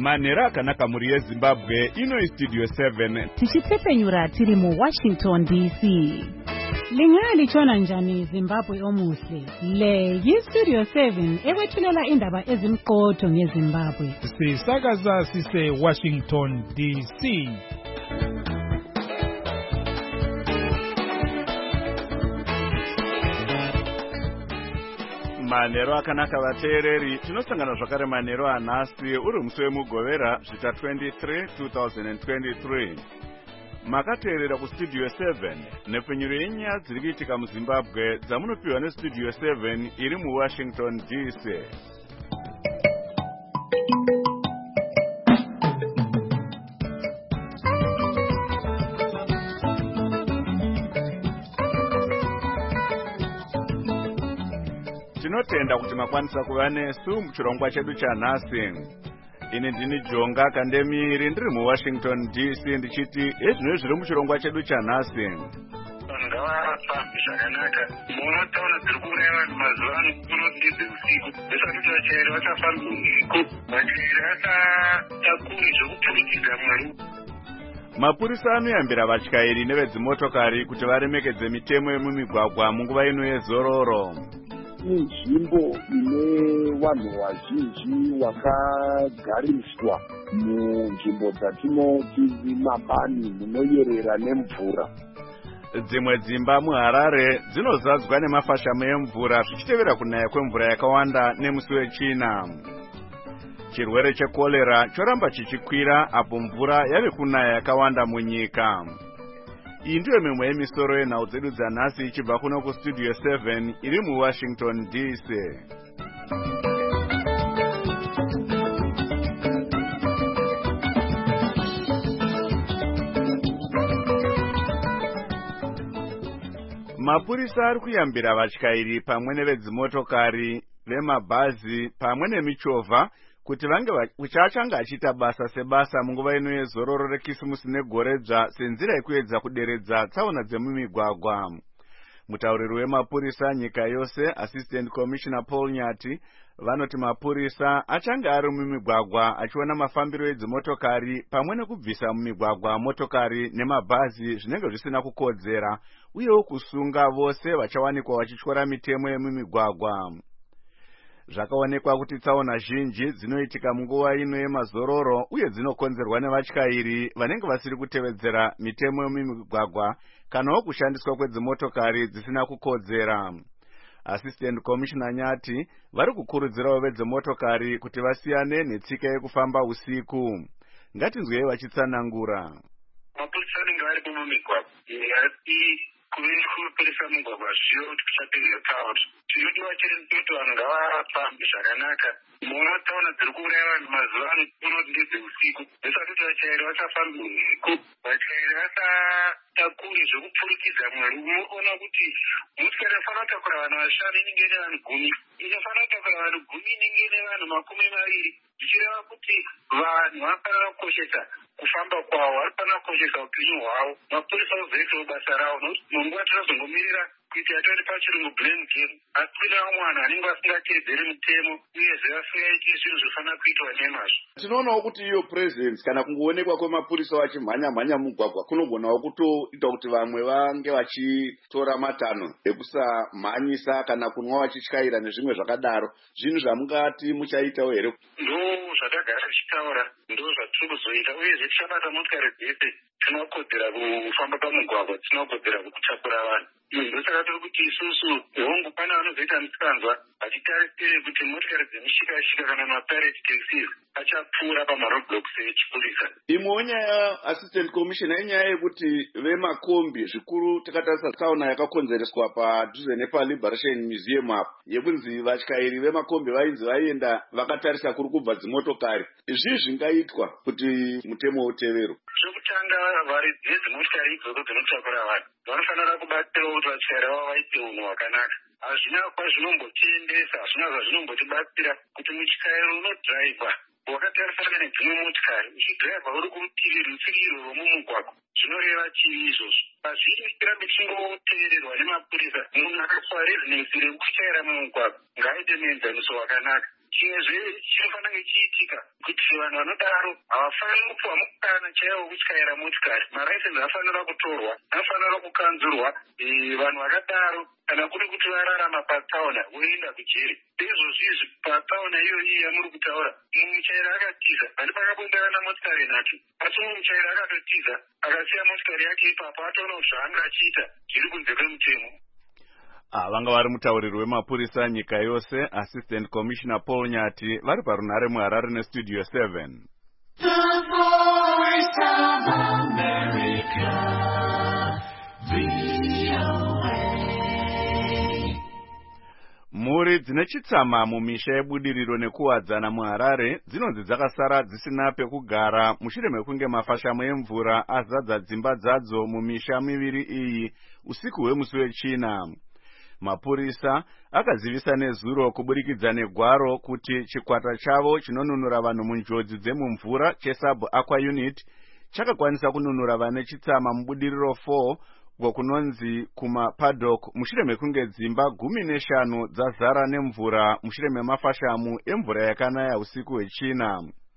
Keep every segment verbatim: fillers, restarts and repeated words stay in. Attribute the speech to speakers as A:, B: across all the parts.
A: Manhero akanaka muri yeZimbabwe ino Studio seven.
B: Tichitsepenyura tiri mu Washington D C. Lingalitshona njani Zimbabwe omuhle? Le yi-Studio seven ekwethulela indaba ezimqotho ngeZimbabwe.
C: Sisakaza sise Washington D C.
A: Manhero akanaka vateereri, tinosangana zvakare manhero anhasi uri musi wemugovera zvita twenty-three two thousand twenty-three. Makateerera kuStudio seven nepfenyuro yenyaya dziri kuitika muZimbabwe dzamunopiwa neStudio seven iri muWashington D C. Tinotenda kuti makwanisa kuva nesu muchirongwa chedu chanhasi. Ini ndini Jonga Kandemiri ndiri muWashington D C ndichiti ezvino zviri muchirongwa chedu chanhasi.
D: Ngavafambi zvakanaka. Munotaura dziri kuuraya vanhu mazuva ano kunodidze usiku. Ndisati kuti vachairi vachafambi usiku. Vachairi vasatakuri zvokupfurikidza mwari.
A: Mapurisa anoyambira vatyairi nevedzimotokari kuti varemekedze mitemo yemumigwagwa munguva ino yezororo.
E: Inzvimbo ine vanhu vazhinji vakagariswa munzvimbo dzatinoti mabani munoyerera nemvura.
A: Dzimwe dzimba muHarare dzinozadzwa nemafashamo emvura zvichitevera kunaya kwemvura yakawanda nemusi wechina. Chirwere chekorera choramba chichikwira apo mvura yave kunaya yakawanda munyika. Iyi ndiyo mimwe yemisoro yenhau dzedu dzanhasi ichibva kuno kuStudio seven iri muWashington D C. Mapurisa ari kuyambira vatyairi pamwe nevedzimotokari, vemabhazi pamwe nemichovha kuti vange vachanga achiita basa sebasa munguva ino yezororo rekisimusi negoredzva senzira yekuedza kuderedza tsaona dzemumigwagwa. Mutauriri wemapurisa nyika yose, Assistant Commissioner Paul Nyati, vanoti mapurisa achanga ari mumigwagwa achiona mafambiro edzimotokari pamwe nekubvisa mumigwagwa motokari nemabhazi zvinenge zvisina kukodzera, uyewo kusunga vose vachawanikwa vachityora mitemo yemumigwagwa. Zvakaonekwa kuti tsaona zhinji dzinoitika munguva ino yemazororo uye dzinokonzerwa nevatyairi vanenge vasiri kutevedzera mitemo yemumigwagwa kanawo kushandiswa kwedzimotokari dzisina kukodzera. Assistant Commissioner Nyati vari kukurudzirawo vedzimotokari kuti vasiyane netsika yekufamba usiku. Ngatinzwei vachitsanangura.
D: Mapurisa anenge vari mumigwagwa asi kuvendi kuperesa mugwagwa zviyo kuti kuchapedza tsaona. Chinodiwa chete ndechekuti vanhu ngavafambe zvakanaka. Munotaura dziri kuuraya vanhu mazuva ano kunoti ndedze usiku. Ndisati kuti vachairi vachafambi usiku. Vachairi vasatakuri zvokupfurikidza mwari. Unoona kuti motikari inofanira kutakura vanhu vashanu inenge ine vanhu gumi. Inofanira kutakura vanhu gumi inenge ine vanhu makumi maviri. Zvichireva kuti vanhu vanofanira kukoshesa kufamba kwavo, vanofanira kukoshesa upenyu hwavo. Mapurisa ozoitawo basa ravo nokuti munguva tinozongomirira kuitira toti pachirungu blame game. Asi kune vamwe vanhu vanenge vasingateedzeri mitemo uyezve vasingaiti zvinhu zvofanira kuitwa nemazvo.
A: Tinoonawo kuti iyo presence kana kungoonekwa kwemapurisa vachimhanya mhanya mugwagwa kunogonawo kutoita kuti vamwe vange vachitora matanho ekusamhanyisa kana kunwa vachityaira nezvimwe zvakadaro. Zvinhu zvamungati muchaitawo here?
D: Ndo zvatagara tichitaura, ndo zvatiri kuzoita, uyezve tichabata motikari dzese tinokodzera kufamba pamugwagwa, tinokodzera kutakura vanhu. Ndosaka tiri kuti isusu hongu pana vanozoita misikanzwa vachitarisire kuti motikari dzemishika-shika kana mapirate taxis achapfuura pamaroadblocks echipurisa.
A: Imwewo nyaya, Assistant Commissioner, inyaya yekuti vemakombi zvikuru takatarisa tsaona yakakonzereswa padhuze nepaLiberation Museum apo yekunzi vatyairi vemakombi vainzi vaienda vakatarisa kuri kubva dzimotokari. Izvi zvingaitwa kuti mutemo uteverwe.
D: Zvokutanga varidzi vedzimotikari idzodzo dzinotakura vanhu vanofanira kubatsirawo kuti vatyairi vavo vaite unhu hwakanaka. Hazvina kwazvinombotendesa, hazvina zvazvinombotibatsira kuti mutyairi unodhiraivha wakatarisana nedzimwe motikari uchidhiraivha uri kurutivi rutsigiro rwomumugwagwa zvinoreva chii izvozvo? Pazviri tirambe tichingoteererwa nemapurisa, munhu akapiwa rezinesi rekutyaira mumugwagwa ngaaite muenzaniso wakanaka. chimwezve chinofanira kunge chiitika kuti vanhu vanodaro havafaniri kupiwa mukana chaiwo kutyaira motikari. Maraisensi afanira kutorwa, afanira kukanzurwa. Vanhu vakadaro kana kuri kuti vararama patsaona voenda kujeri. Izvozvizvi patsaona iyoyi yamuri kutaura, mumwe muchairi akatiza, handi pakabonderana motikari nhatu, asi mumwe muchairi akatotiza akasiya motikari yake ipapo, ataona kuti zvaanga achiita zviri kunze kwemutemo.
A: Ah, vanga vari mutauriri wemapurisa nyika yose, Assistant Commissioner Paul Nyati, vari parunhare muHarare neStudio seven.
F: The Voice of America, V O A.
A: Mhuri dzine chitsama mumisha yebudiriro nekuwadzana muHarare dzinonzi dzakasara dzisina pekugara mushure mekunge mafashamo emvura azadza dzimba dzadzo mumisha miviri iyi usiku hwemusi wechina. Mapurisa akazivisa nezuro kuburikidza negwaro kuti chikwata chavo chinonunura vanhu munjodzi dzemumvura cheSub Aqua Unit chakakwanisa kununura vane chitsama mubudiriro four kunonzi kumapaddock mushure mekunge dzimba gumi neshanu dzazara nemvura mushure memafashamu emvura yakanaya usiku hwechina.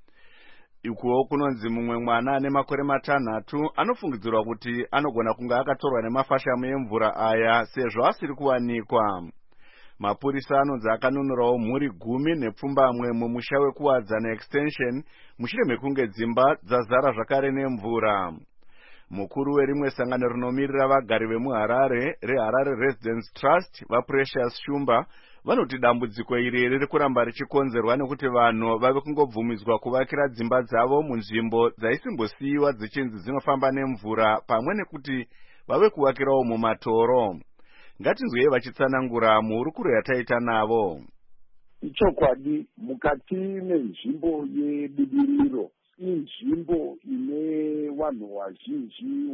A: Ikuwo kunonzi mumwe mwana ane makore matanhatu anofungidzirwa kuti anogona kunge akatorwa nemafashamu emvura aya sezvo asiri kuwanikwa. Mapurisa anonzi akanunurawo mhuri gumi nepfumbamwe mumusha wekuwadzana extension mushure mekunge dzimba dzazara zvakare nemvura. Mukuru werimwe sangano rinomirira vagari vemuHarare reHarare Residence Trust vaPrecious Shumba vanoti dambudziko iri riri kuramba richikonzerwa nekuti vanhu vave kungobvumidzwa kuvakira dzimba dzavo munzvimbo dzaisimbosiyiwa dzichinzi dzinofamba nemvura pamwe nekuti vave kuvakirawo mumatoro. Ngatinzwei vachitsanangura muhurukuro yataita navo.
E: Ichokwadi mukati menzvimbo yebudiriro inzvimbo ine vanhu vazhinji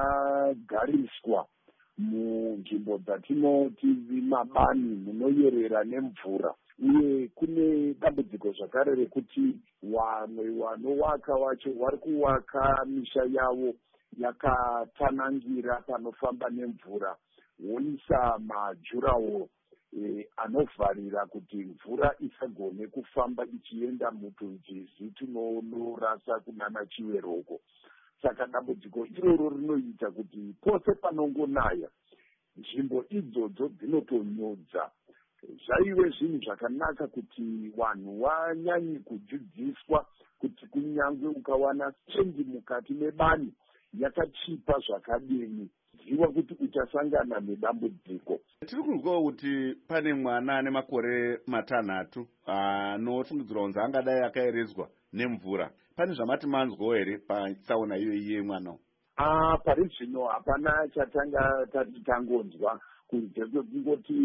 E: vakagariswa munzvimbo dzatinoti mabani munoyerera nemvura, uye kune dambudziko zvakare rekuti vamwe vanovaka vacho vari kuvaka misha yavo yakatanangira panofamba nemvura, voisa majurawo E, anovharira kuti mvura isagone kufamba ichienda mutunzizi tunonorasa kunana chiweroko. Saka dambudziko iroro rinoita kuti pose panongonaya nzvimbo idzodzo dzinotonyodza. Zvaive zvinhu zvakanaka kuti vanhu vanyanyi kudzidziswa kuti kunyange ukawana chenji mukati mebani yakachipa zvakadini, ziva kuti uchasangana nedambudziko.
A: Tiri kunzwawo kuti pane mwana ane makore matanhatu anofungidzirwa kunzi angadai akaeredzwa nemvura. Pane zvamati manzwawo here patsaona iyoyi yemwana?
E: Ah, pari zvino hapana chatanga tati tangonzwa kunze kwekungoti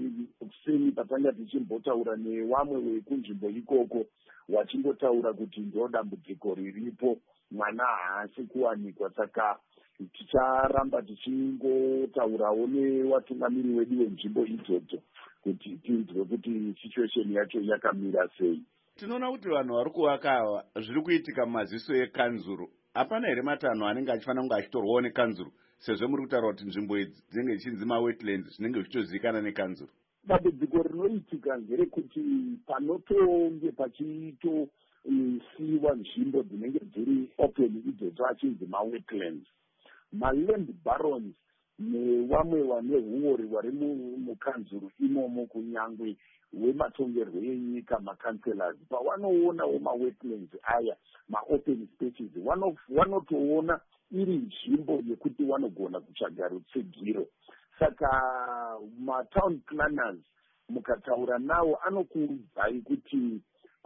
E: kuseni patanga tichimbotaura nevamwe vekunzvimbo ikoko wachingotaura kuti ndo dambudziko riripo, mwana haasi kuwanikwa. Saka ticharamba tichingotaurawo nevatungamiri wedu wenzvimbo idzodzo kuti tinzwe kuti situation yacho yakamira sei.
A: Tinoona kuti vanhu vari kuvaka ava zviri kuitika mumaziso ekanzuru. Hapana here matanho anenge achifanira kunge achitorwawo nekanzuru, sezvo muri kutaura kuti nzvimbo idzi dzinenge dzichinzi mawetlands zvinenge zvichitozivikanwa nekanzuru?
E: Dambudziko rinoitika ngerekuti panotonge pachito siwa nzvimbo dzinenge dziri open idzodzo achinzi mawetlands, maland barons nevamwe vane huori vari mukanzuru imomo kunyangwe wematongerwo enyika makanselas pavanoonawo mawetlands aya maopen spaces vanotoona iri nzvimbo yekuti vanogona kutsvaga rutsigiro. Saka matown planners mukataura nawo anokuudzai kuti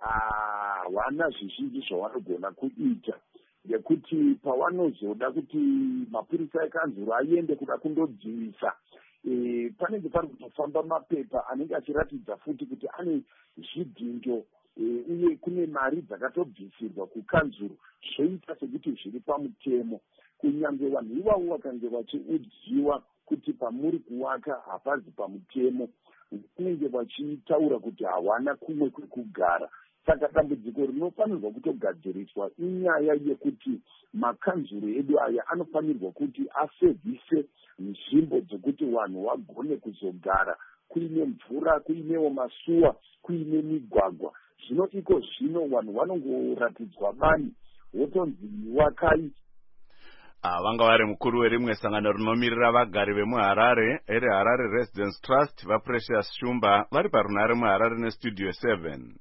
E: hawana zvizhinji zvavanogona kuita, ngekuti pavanozoda kuti mapurisa ekanzuro aende kuda kundodzivisa e, panenge pari kutofamba mapepa anenge achiratidza futi kuti ane zvidhinjo e, uye kune mari dzakatobvisirwa kukanzuro zvoita sekuti zviri pamutemo. Kunyange vanhu ivavo vakange vachiudziwa kuti pamuri kuwaka hapazi pamutemo, kunenge vachitaura kuti hawana kumwe kwekugara. Saka dambudziko rinofanirwa kutogadziriswa inyaya yekuti makanzuro edu aya anofanirwa kuti asevhise nzvimbo dzekuti vanhu vagone kuzogara, kuine mvura, kuinewo masuwa, kuine migwagwa. zvino iko zvino vanhu vanongoratidzwa bani wotonzi wakai.
A: Ah, vanga vari mukuru werimwe sangano rinomirira vagari vemuharare ere Harare Residence Trust vaPrecious Shumba vari parunare muharare nestudio seven.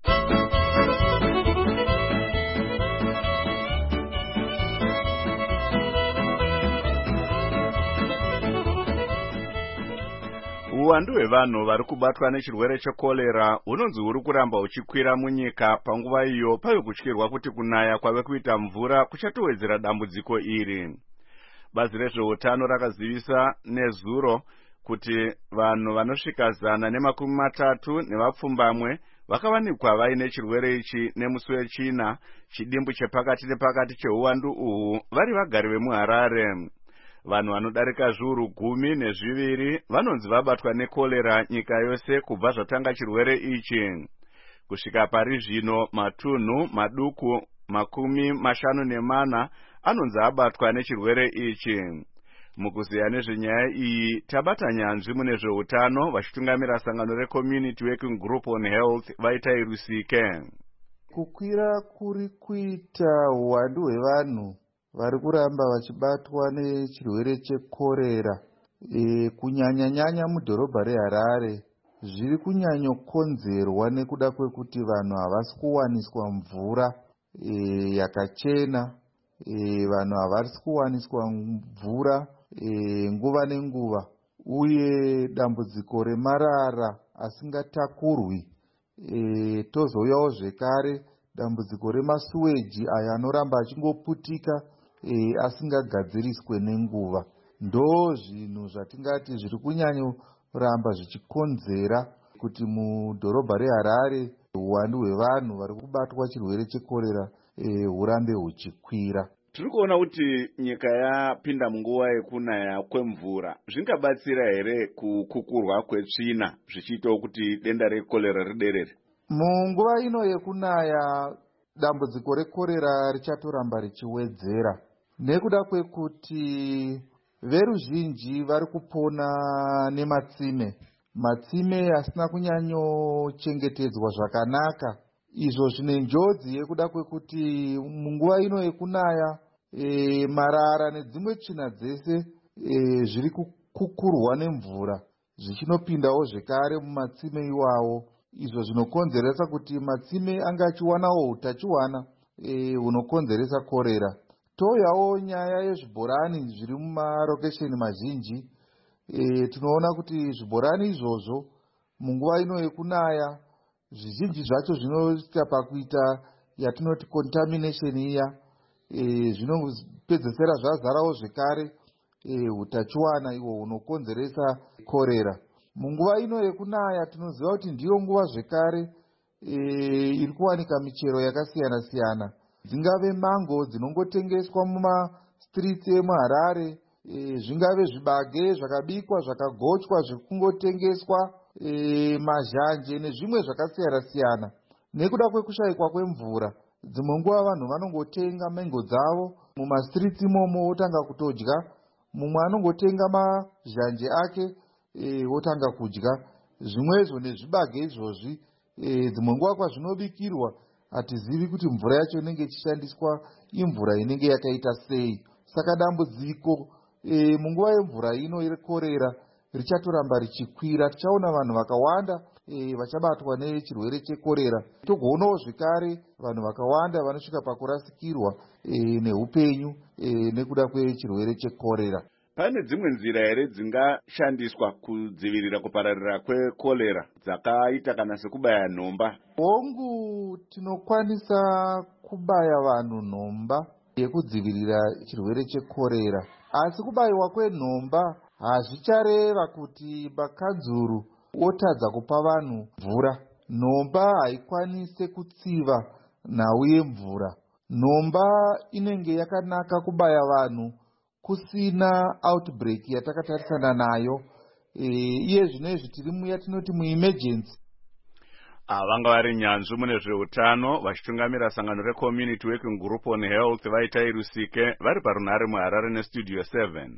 A: Uwandu hwevanhu vari kubatwa nechirwere chekorera hunonzi huri kuramba huchikwira munyika panguva iyo pave kutyirwa kuti kunaya kwave kuita mvura kuchatowedzera dambudziko iri. Bazi rezveutano rakazivisa nezuro kuti vanhu vanosvika zana nemakumi matatu nevapfumbamwe vakawanikwa vaine chirwere ichi nemusi wechina chidimbu chepakati nepakati cheuwandu uhu vari vagari vemuharare. Vanhu vanodarika zviuru gumi nezviviri vanonzi vabatwa nekorera nyika yose kubva zvatanga chirwere ichi. Kusvika pari zvino matunhu maduku makumi mashanu nemana anonzi abatwa nechirwere ichi. Mukuziya nezvenyaya iyi tabata nyanzvi mune zveutano vachitungamira sangano reCommunity Working Group on Health vaita irusike.
G: Kukwira kuri kuita uwandu hwevanhu vari kuramba vachibatwa nechirwere chekorera e, kunyanya-nyanya mudhorobha reHarare zviri kunyanyokonzerwa nekuda kwekuti vanhu havasi kuwaniswa mvura e, yakachena. E, vanhu havasi kuwaniswa mvura e, nguva nenguva, uye dambudziko remarara asingatakurwi. E, tozouyawo zvekare dambudziko remasuweji aya anoramba achingoputika e, asingagadziriswe nenguva. Ndo zvinhu zvatingati zviri kunyanyoramba zvichikonzera kuti mudhorobha reHarare uwandu hwevanhu vari kubatwa chirwere chekorera e, hurambe huchikwira.
A: Tiri kuona kuti nyika yapinda munguva yekunaya kwemvura zvingabatsira here kukukurwa kwetsvina zvichiitawo kuti denda rekorera riderere?
G: Munguva ino yekunaya dambudziko rekorera richatoramba richiwedzera nekuda kwekuti veruzhinji vari kupona nematsime matsime asina kunyanyochengetedzwa zvakanaka, izvo zvine njodzi yekuda kwekuti munguva ino yekunaya e, marara nedzimwe tsvina dzese e, zviri kukukurwa nemvura zvichinopindawo zvekare mumatsime iwawo, izvo zvinokonzeresa kuti matsime anga achiwanawo utachiwana e, hunokonzeresa korera. Touyawo nyaya yezvibhorani zviri mumarokesheni mazhinji. E, tinoona kuti zvibhorani izvozvo munguva ino yekunaya zvizhinji zvacho zvinoita pakuita yatinoti contamination iya, e, zvinopedzesera zvazarawo zvekare e, utachiwana ihwo hunokonzeresa korera. Munguva ino yekunaya tinoziva kuti ndiyo nguva zvekare e, iri kuwanika michero yakasiyana-siyana, dzingave mango dzinongotengeswa mumastreets emuHarare, e, zvingave zvibage zvakabikwa zvakagochwa zviri kungotengeswa, e, mazhanje nezvimwe zvakasiyana-siyana. Nekuda kwekushayikwa kwemvura, dzimwe nguva vanhu vanongotenga mango dzavo mumastreets imomo wotanga kutodya, mumwe anongotenga mazhanje ake e, wotanga kudya. Zvimwezvo nezvibage izvozvi e, dzimwe nguva kwazvinobikirwa hatizivi kuti mvura yacho inenge ichishandiswa imvura inenge yakaita sei. Saka dambudziko e, munguva yemvura ino rekorera richatoramba richikwira. Tichaona vanhu vakawanda e, vachabatwa nechirwere chekorera. Togoonawo zvekare vanhu vakawanda vanosvika pakurasikirwa e, neupenyu e, nekuda kwechirwere chekorera.
A: Pane dzimwe nzira here dzingashandiswa kudzivirira kupararira kwekorera dzakaita kana sekubaya nhomba?
G: Hongu, tinokwanisa kubaya vanhu nhomba yekudzivirira chirwere chekorera, asi kubayiwa kwenhomba hazvichareva kuti makanzuru otadza kupa vanhu mvura. Nhomba haikwanise kutsiva nhau yemvura. Nhomba inenge yakanaka kubaya vanhu kusina outbreak yatakatarisana nayo. E, iye zvinezvi tiri muya tinoti muemergency.
A: Vanga vari nyanzvi mune zveutano vachitungamira sangano reCommunity Working Group on Health vaita irusike vari parunare muHarare nestudio seven.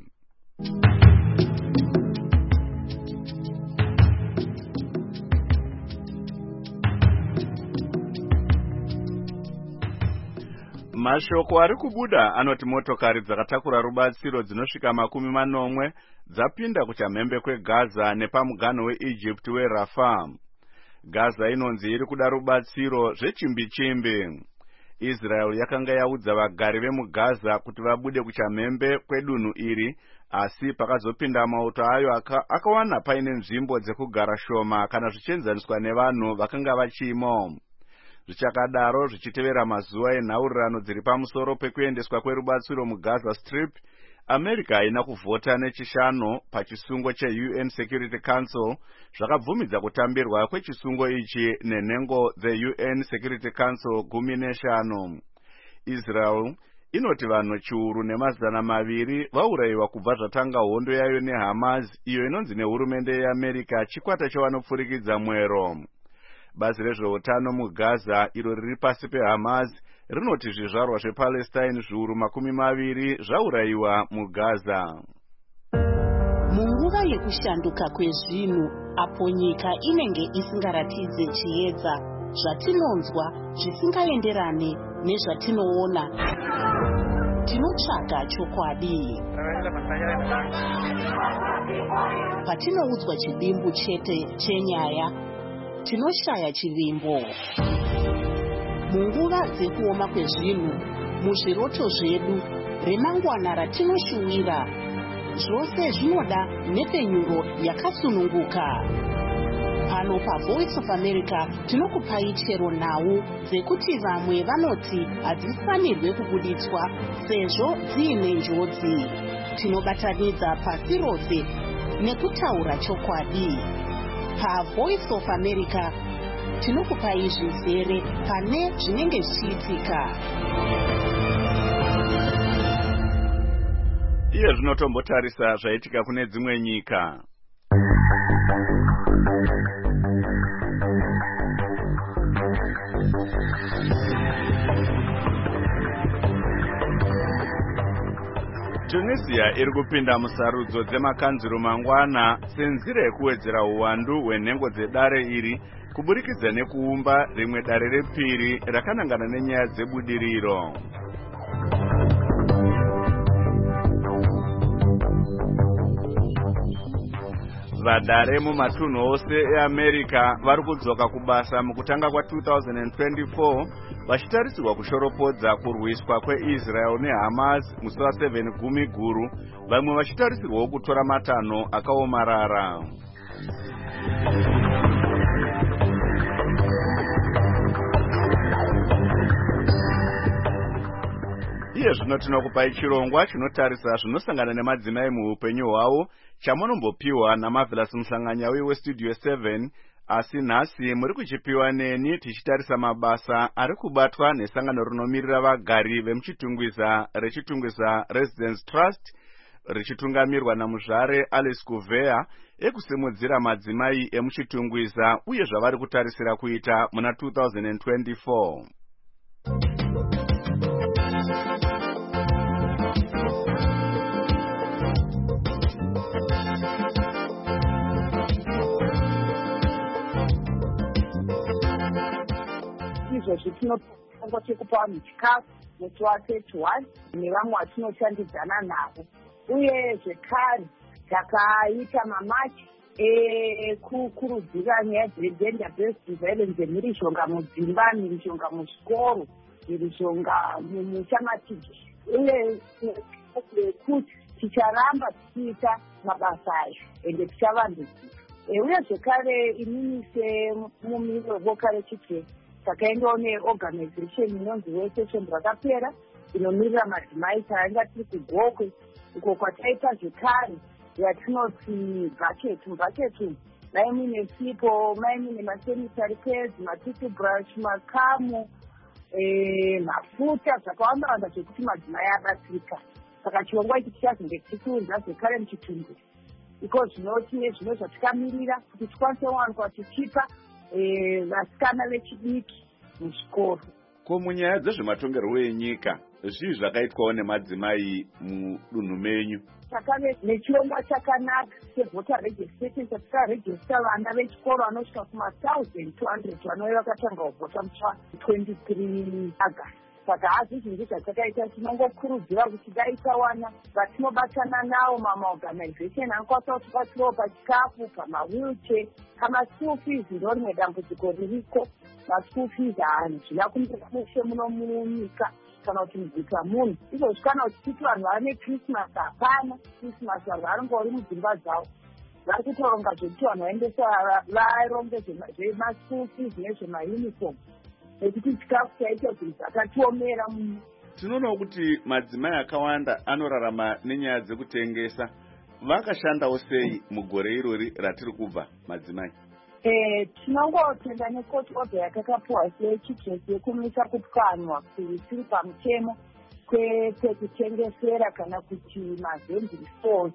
A: Mashoko ari kubuda anoti motokari dzakatakura rubatsiro dzinosvika makumi manomwe dzapinda kuchamhembe kweGaza nepamuganho weEgypt weRafah. Gaza inonzi iri kuda rubatsiro zvechimbi-chimbi. Israel yakanga yaudza vagari vemuGaza kuti vabude kuchamhembe kwedunhu iri, asi pakazopinda mauto ayo akawana paine nzvimbo dzekugara shoma kana zvichienzaniswa nevanhu vakanga vachimo. Zvichakadaro zvichitevera mazuva enhaurirano dziri pamusoro pekuendeswa kwerubatsiro muGaza Strip, America haina kuvhota nechishanu pachisungo cheU N Security Council zvakabvumidza kutambirwa kwechisungo ichi nenhengo dzeU N Security Council gumi neshanu. Israel inoti vanhu chiuru nemazana maviri vaurayiwa kubva zvatanga hondo yayo neHamas, iyo inonzi nehurumende yeAmerica chikwata chevanopfurikidza mwero. Bazi rezveutano muGaza iro riri pasi peHamas rinoti zvizvarwa zvePalestine zviuru makumi maviri zvaurayiwa muGaza.
H: Munguva yekushanduka kwezvinhu, apo nyika inenge isingaratidze chiedza, zvatinonzwa zvisingaenderane nezvatinoona, tinotsvaga chokwadi. Patinoudzwa chivimbo chete chenyaya, tinoshaya chivimbo. Munguva dzekuoma kwezvinhu, muzviroto zvedu, remangwana ratinoshuwira, zvose zvinoda nhepfenyuro yakasununguka. Pano paVoice of America tinokupai chero nhau dzekuti vamwe vanoti hadzifanirwe kubuditswa sezvo dziine njodzi. Tinobatanidza pasi rose nekutaura chokwadi. PaVoice of America tinokupai zvizere pane zvinenge zvichiitika.
A: Iye zvinotombotarisa zvaitika kune dzimwe nyika. Tunisia iri kupinda musarudzo dzemakanzuro mangwana senzira yekuwedzera uwandu hwenhengo dzedare iri kuburikidza nekuumba rimwe dare repiri rakanangana nenyaya dzebudiriro. Vadare mumatunhu ose eAmerica vari kudzoka kubasa mukutanga kwa two thousand twenty-four vachitarisirwa kushoropodza kurwiswa kweIsrael neHamas musi wa seven gumi guru, vamwe vachitarisirwawo kutora matanho akaomarara. Iye zvino tinokupai chirongwa chinotarisa zvinosangana nemadzimai muupenyu hwavo chamunombopiwa naMarvelous Musanganyawi weStudio seven, asi nhasi muri kuchipiwa neni tichitarisa mabasa ari kubatwa nesangano rinomirira vagari vemuchitungwiza rechitungwiza Residence Trust richitungamirwa namuzvare Alice Kuvea ekusimudzira madzimai emuchitungwiza uye zvavari kutarisira kuita muna two thousand twenty-four.
I: Zvitinotanga chekupa vanhu chikafu musi wathirty-one nevamwe vatinoshandidzana navo, uye zvekare takaita mamachi ekukurudzira nyaya dzegender based violence, mhirishonga mudzimba, mhirishonga muzvikoro, mhirishonga mushamatiki, uye kuti ticharamba tichiita mabasa ayo ende tichavandudzika. Uye zvekare inini semumiri weboka rechitete takaendawo neorganization inonzi wesession rakapera inomirira madzimai tainga tiri kugokwe, uko kwataita zvekare yatinoti bucket bucket mai mune sipo, mai mune masanitary pads, matoothbrush, makamu, mafuta, zvakawanda wanda zvekuti madzimai abatsirika. Saka chirongwa ichi chichazonge tichiunza zvekare muchitungu iko zvinoti zvino zvatikamirira kuti tikwanise kuwanikwa tichipa vasikana vechidiki muzvikoro.
A: Ko munyaya dzezvematongerwo enyika zvii zvakaitwawo nemadzimai mudunhu menyu?
I: Takave nechirongwa chakanaka sevota registration chatikaregista vana vechikoro vanosvika kuma one thousand two hundred vanove vakatanga kuvhota musi twenty-three August. saka hazi zvinhu zvatakaita tinongokurudzira kuti dai tawana vatinobatana nawo mamaorganization anokwanisa kutibatsirawo pachikafu, pamawheelchair, pamaschool fees. Ndo rimwe dambudziko ririko. Maschool fees hanhu zvina kumira mushe muno munyika kana kuti muguta munhu. Izvozvi kana kuti titi vanhu vane Christmas hapana. Christmas vanhu vanongori mudzimba dzavo. Vari kutoronga zvekuti vanhu vaendesa varonge zvemaschool fees nezvemauniform. Nekuti chikafu chaicho zvinhu zvakatiomera muno.
A: Tinoonawo kuti madzimai akawanda anorarama nenyaya dzekutengesa. Vakashandawo sei mugore irori ratiri kubva madzimai?
I: Eh, tinongotenda nekoti order yakakapuwa sechichechi yekumisa kupwanwa kuri pamutemo kwekutengesera kana kuti mazending stores.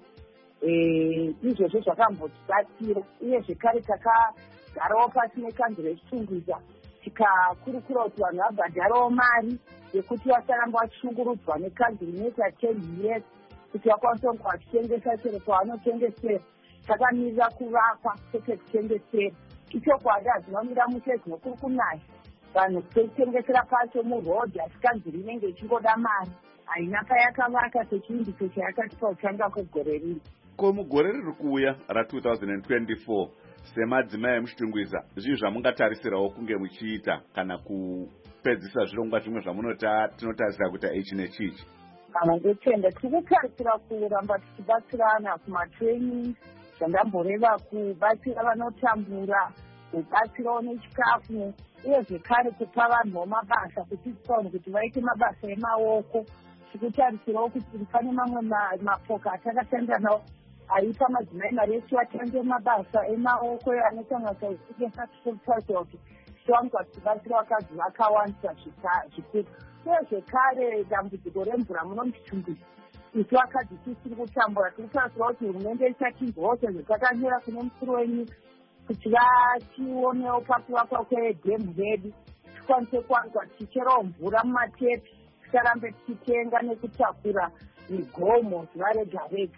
I: Eh, izvozvo zvakambotibatsira uye zvekare takagarawo pasi nekanzuro rechitungwiza tikakurukura kuti vanhu vabhadharawo mari yekuti vasaramba vachishungurudzwa nekanzuro inoita ten years kuti vakwanise kunge vachitengesa chero pavanotengesera. Takamirira kuvakwa kwete kutengesera. Ichokwadi hazvinomira mushe zvinokuri kunaya vanhu kutengesera pacho murodhi asi kanzuro inenge ichingoda mari haina payakavaka sechimbiso chayakatipa kutanga kwegore rino.
A: Ko mugore riri kuuya ra-twenty twenty-four semadzimai emuchitungwiza zvii zvamungatarisirawo kunge muchiita kana kupedzisa zvirongwa zvimwe zvamunota tinotarisira kuita ichi nechichi?
I: Kana ndotenda tiri kutarisira kuramba tichibatsirana kumatraining zvandamboreva, kubatsira vanotambura, kubatsirawo nechikafu uye zvekare kupa vanhuwo mabasa kudzidzisa vanhu kuti vaite mabasa emaoko. Tikutarisirawo kuti pane mamwe mapoka atakashanda nawo aipa madzimai mari yekuti vatange mabasa emaoko anosanganisa kutengesa. Tikutarisira kuti tiwanzwa tichibatsira vakadzi vakawandisa zvikuru. Uye zvekare dambudziko remvura muno muchitungwiza isu vakadzi tisiri kutambura. Tikutarisira kuti hurumende ichatimbawo sezvo takanyora kune mukuru wenyika kuti vachionewo pakuvakwa kwedhemu redu tikwanise kuwanzwa tichicherawo mvura mumatepi, tisarambe tichitenga nekutakura migomo zuva rega rega.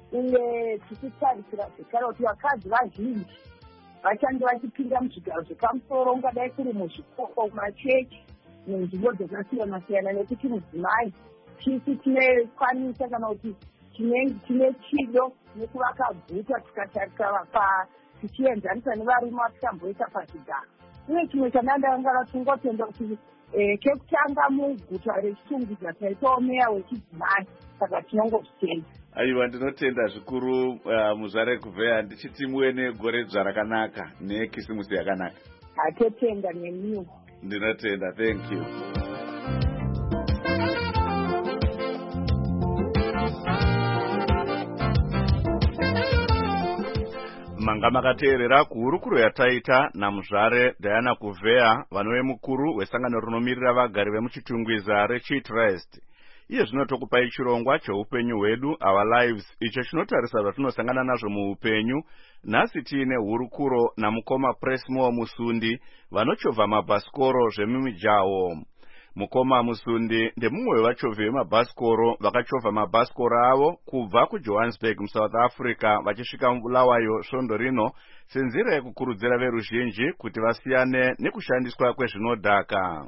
I: Uye tichitarisira zvekare kuti vakadzi vazhinji vachange vachipinda muzvigaro zvepamusoro, ungadai kuri muzvikoro, mumachechi nenzvimbo dzakasiyana siyana, nekuti mudzimai tisi tinekwanisa kana kuti tine chido nekuvaka guta tikatarisa tichienzanisa nevarume vatikamboita pachigaro. Uye chimwe chandandangara tingotenda kuti kekutanga muguta rechitungwiza taitawo meya wechidzimai, saka tinongozvitenda.
A: Aiwa, ndinotenda zvikuru uh, muzvare kuvheya, ndichiti muwe negore dzva rakanaka nekisimusi yakanaka.
I: Atotenda nemiwo.
A: Ndinotenda, thank you. Manga makateerera kuhurukuro yataita namuzvare Diana Kuvheya, vanove mukuru wesangano rinomirira vagari vemuchitungwiza reChitrust. Iye zvino tokupai chirongwa cheupenyu hwedu, our lives, icho chinotarisa zvatinosangana nazvo muupenyu. Nhasi tiine hurukuro namukoma Presmore Musundi vanochovha mabhasikoro zvemimijaho. Mukoma Musundi ndemumwe wevachovhi vemabhasikoro vakachovha mabhasikoro avo kubva kuJohannesburg muSouth Africa vachisvika muBulawayo svondo rino senzira yekukurudzira veruzhinji kuti vasiyane nekushandiswa kwezvinodhaka.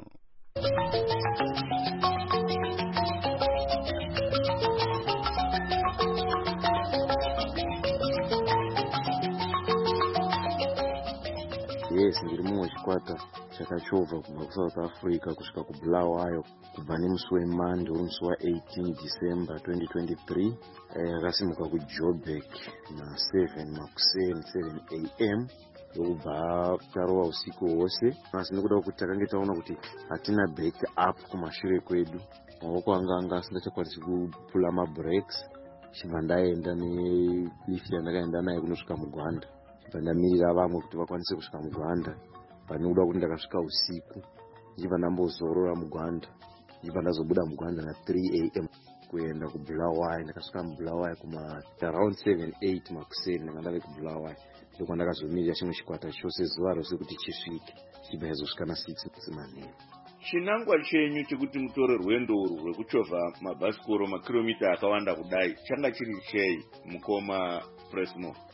J: Yes, ndiri mumwe chikwata chakachovha kubva kuSouth Africa kusvika kuBulawayo kubva nemusi weMonday uri musi wa-eighteen December twenty twenty-three. Yakasimuka kuJoburg na-seven makuseni seven a m yokubva tarova usiku hwose. Asi nekuda kuti takange taona kuti hatina break up kumashure kwedu, maoko anga anga asingachakwanisi kupula mabreaks, chibva ndaenda nelift yandakaenda nayo kunosvika muGwanda. Pandamirira vamwe kuti vakwanise kusvika muGwanda. Panokuda kuti ndakasvika usiku ndichibva ndambozorora muGwanda, ndichibva ndazobuda muGwanda na three a m kuenda kuBulawayo. Ndakasvika muBulawayo kuma around seven eight makuseni ndanga ndave kuBulawayo. Ndokwa ndakazomirira chimwe chikwata chose zuva rose kuti chisvike, chibva yazosvika na six manheru.
A: Chinangwa chenyu chekuti mutore rwendo urwu rwekuchovha mabhasikoro makilomita akawanda kudai changa chiri chei, mukoma Presmore?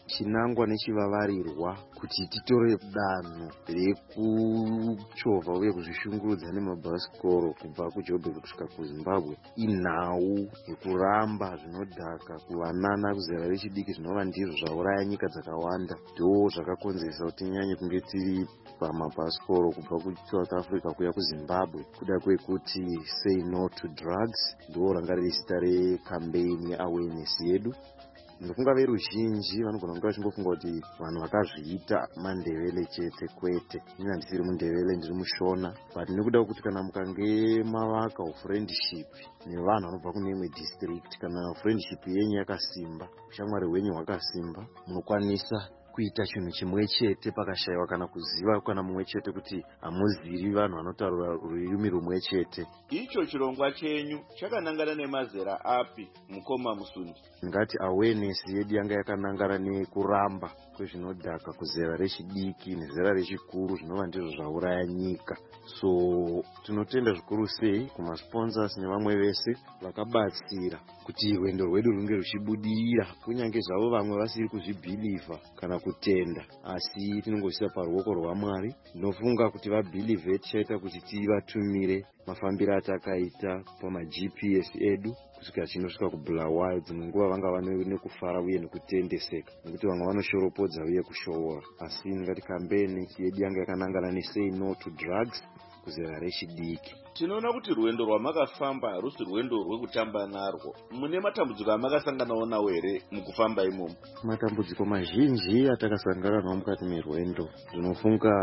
J: chinangwa nechivavarirwa kuti titore danho rekuchovha uye kuzvishungurudza nemabhasikoro kubva kuJoburg kusvika kuZimbabwe inhau yekuramba zvinodhaka kuvanana kuzera rechidiki zvinova ndizvo zvauraya nyika dzakawanda. Ndo zvakakonzeresa kuti nyanye kunge tiri pamabhasikoro kubva kuSouth Africa kuya kuZimbabwe kuda kwekuti say no to drugs. Ndo ranga riri zita recampaign yeawareness yedu. Ndofunga veruzhinji vanogona kunge vachingofunga kuti vanhu vakazviita mandevele chete, kwete. Ini handisiri mundevele, ndiri mushona, but nekuda kuti kana mukange mavaka friendship nevanhu vanobva kune imwe district, kana friendship yenyu yakasimba, ushamwari hwenyu hwakasimba, munokwanisa kuita chinhu chimwe chete pakashayiwa kana kuziva kana mumwe chete kuti hamuzivi vanhu vanotaura rurimi rumwe chete.
A: Icho chirongwa chenyu chakanangana nemazera api, Mukoma Musundi?
J: Ngati awareness yedu yanga yakanangana nekuramba kwezvinodhaka kuzera rechidiki nezera rechikuru zvinova ndizvo zvauraya nyika. So tinotenda zvikuru sei kumasponsors nevamwe vese vakabatsira kuti rwendo rwedu runge ruchibudirira, kunyange zvavo vamwe vasiri kuzvibhilivha kana kutenda, asi tinongosisa paruoko rwaMwari. Ndinofunga kuti vabhilivhe tichaita kuti tivatumire mafambiro atakaita pamaG P S edu kusvika chinosvika kuBulawayo. Dzimwe nguva vanga vane nekufara uye nekutendeseka nekuti vamwe vanoshoropodza uye kushoora, asi ngati kampeni yedu yanga yakanangana nesay no to drugs kuzera rechidiki.
A: Tinoona kuti rwendo rwamakafamba harusi rwendo rwekutamba narwo. Mune matambudziko amakasanganawo nawo here mukufamba imomo?
J: Matambudziko mazhinji atakasangana nawo mukati merwendo, zvinofunga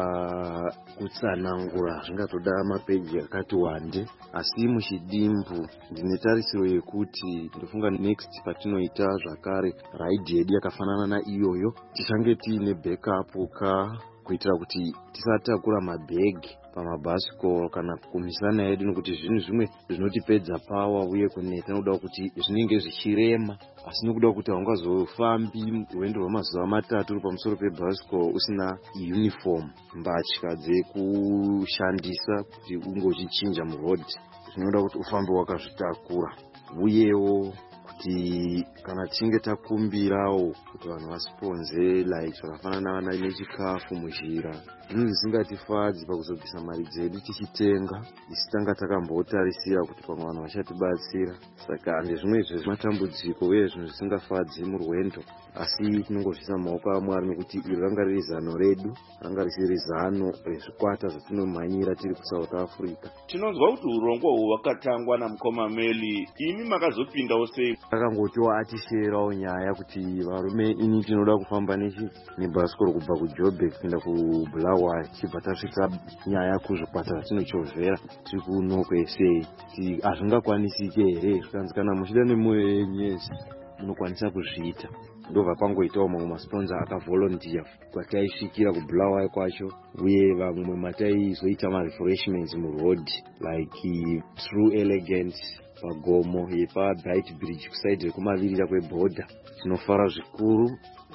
J: kutsanangura zvingatoda mapeji akati wande, asi muchidimbu ndine tarisiro yekuti ndofunga next patinoita zvakare raidhi yedu yakafanana naiyoyo tichange tiine backup ka kuitira kuti tisatakura mabhegi pamabhasikoro kana kumisana yedu, nokuti zvinhu zvimwe zvinotipedza pawa uye kuneta nokuda kuti zvinenge zvichirema, asi nokuda kuti haungazofambi rwendo rwamazuva matatu uri pamusoro pebhasikoro usina uniform, mbatya dzekushandisa kuti unge uchichinja murodhi, zvinoda kuti ufambe wakazvitakura. Uyewo kuti kana tichinge takumbirawo kuti vanhu vasponze like zvakafanana nechikafu munjira, zvinhu zvisingatifadzi pakuzobvisa mari dzedu tichitenga isi tanga takambotarisira kuti pamwe vanhu vachatibatsira. Saka ndezvimwe zvezvimatambudziko uye zvinhu zvisingafadzi murwendo, asi tinongozvisa mumaoko aMwari nekuti iri ranga riri zano redu, ranga risiri zano rezvikwata zvatinomhanyira tiri kuSouth Africa.
A: Tinonzwa kuti urongwa uhwu hwakatangwa naMukoma Meli, imi makazopindawo sei?
J: Akangotiwa atisherawo nyaya kuti varume ini tinoda kufamba nechi nebhasikoro kubva kuJoburg kuenda kuBulawayo, chibva tasvika nyaya kuzvikwata zvatinochovhera tiri kuno kwese hazvingakwanisike here, zvikanzi kana muchida nemwoyo yenyu yese munokwanisa kuzviita. Ndobva pangoitawo mamwe masponsa akavolontiya kwataisvikira kuBulawayo kwacho, uye vamwe mataizoita marefreshments murodhi like True Elegance pagomo yepaBright Bridge kusaidi rekumavirira kwebhodha. Tinofara zvikuru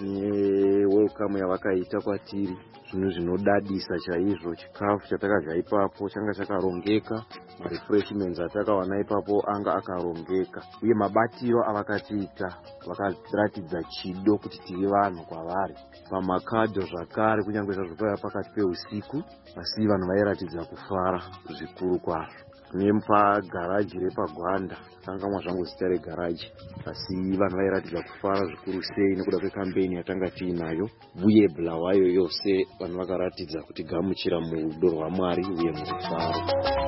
J: newelcome yavakaita kwatiri, zvinhu zvinodadisa chaizvo. Chikafu chatakadya ipapo changa chakarongeka, marefreshments atakawana ipapo anga akarongeka, uye mabatiro avakatiita vakaratidza chido kuti tiri vanhu kwavari. Pamakadho zvakare, kunyange zvazvo paiva pakati peusiku, asi vanhu vairatidza kufara zvikuru kwazvo. Nepagaraji repagwanda tanga zvangu zita regaraji, asi vanhu vairatidza kufara zvikuru sei nekuda kwekampeni yatanga tiinayo, uye Bulawayo yose vanhu vakaratidza kuti gamuchira murudo rwaMwari uye murufaro.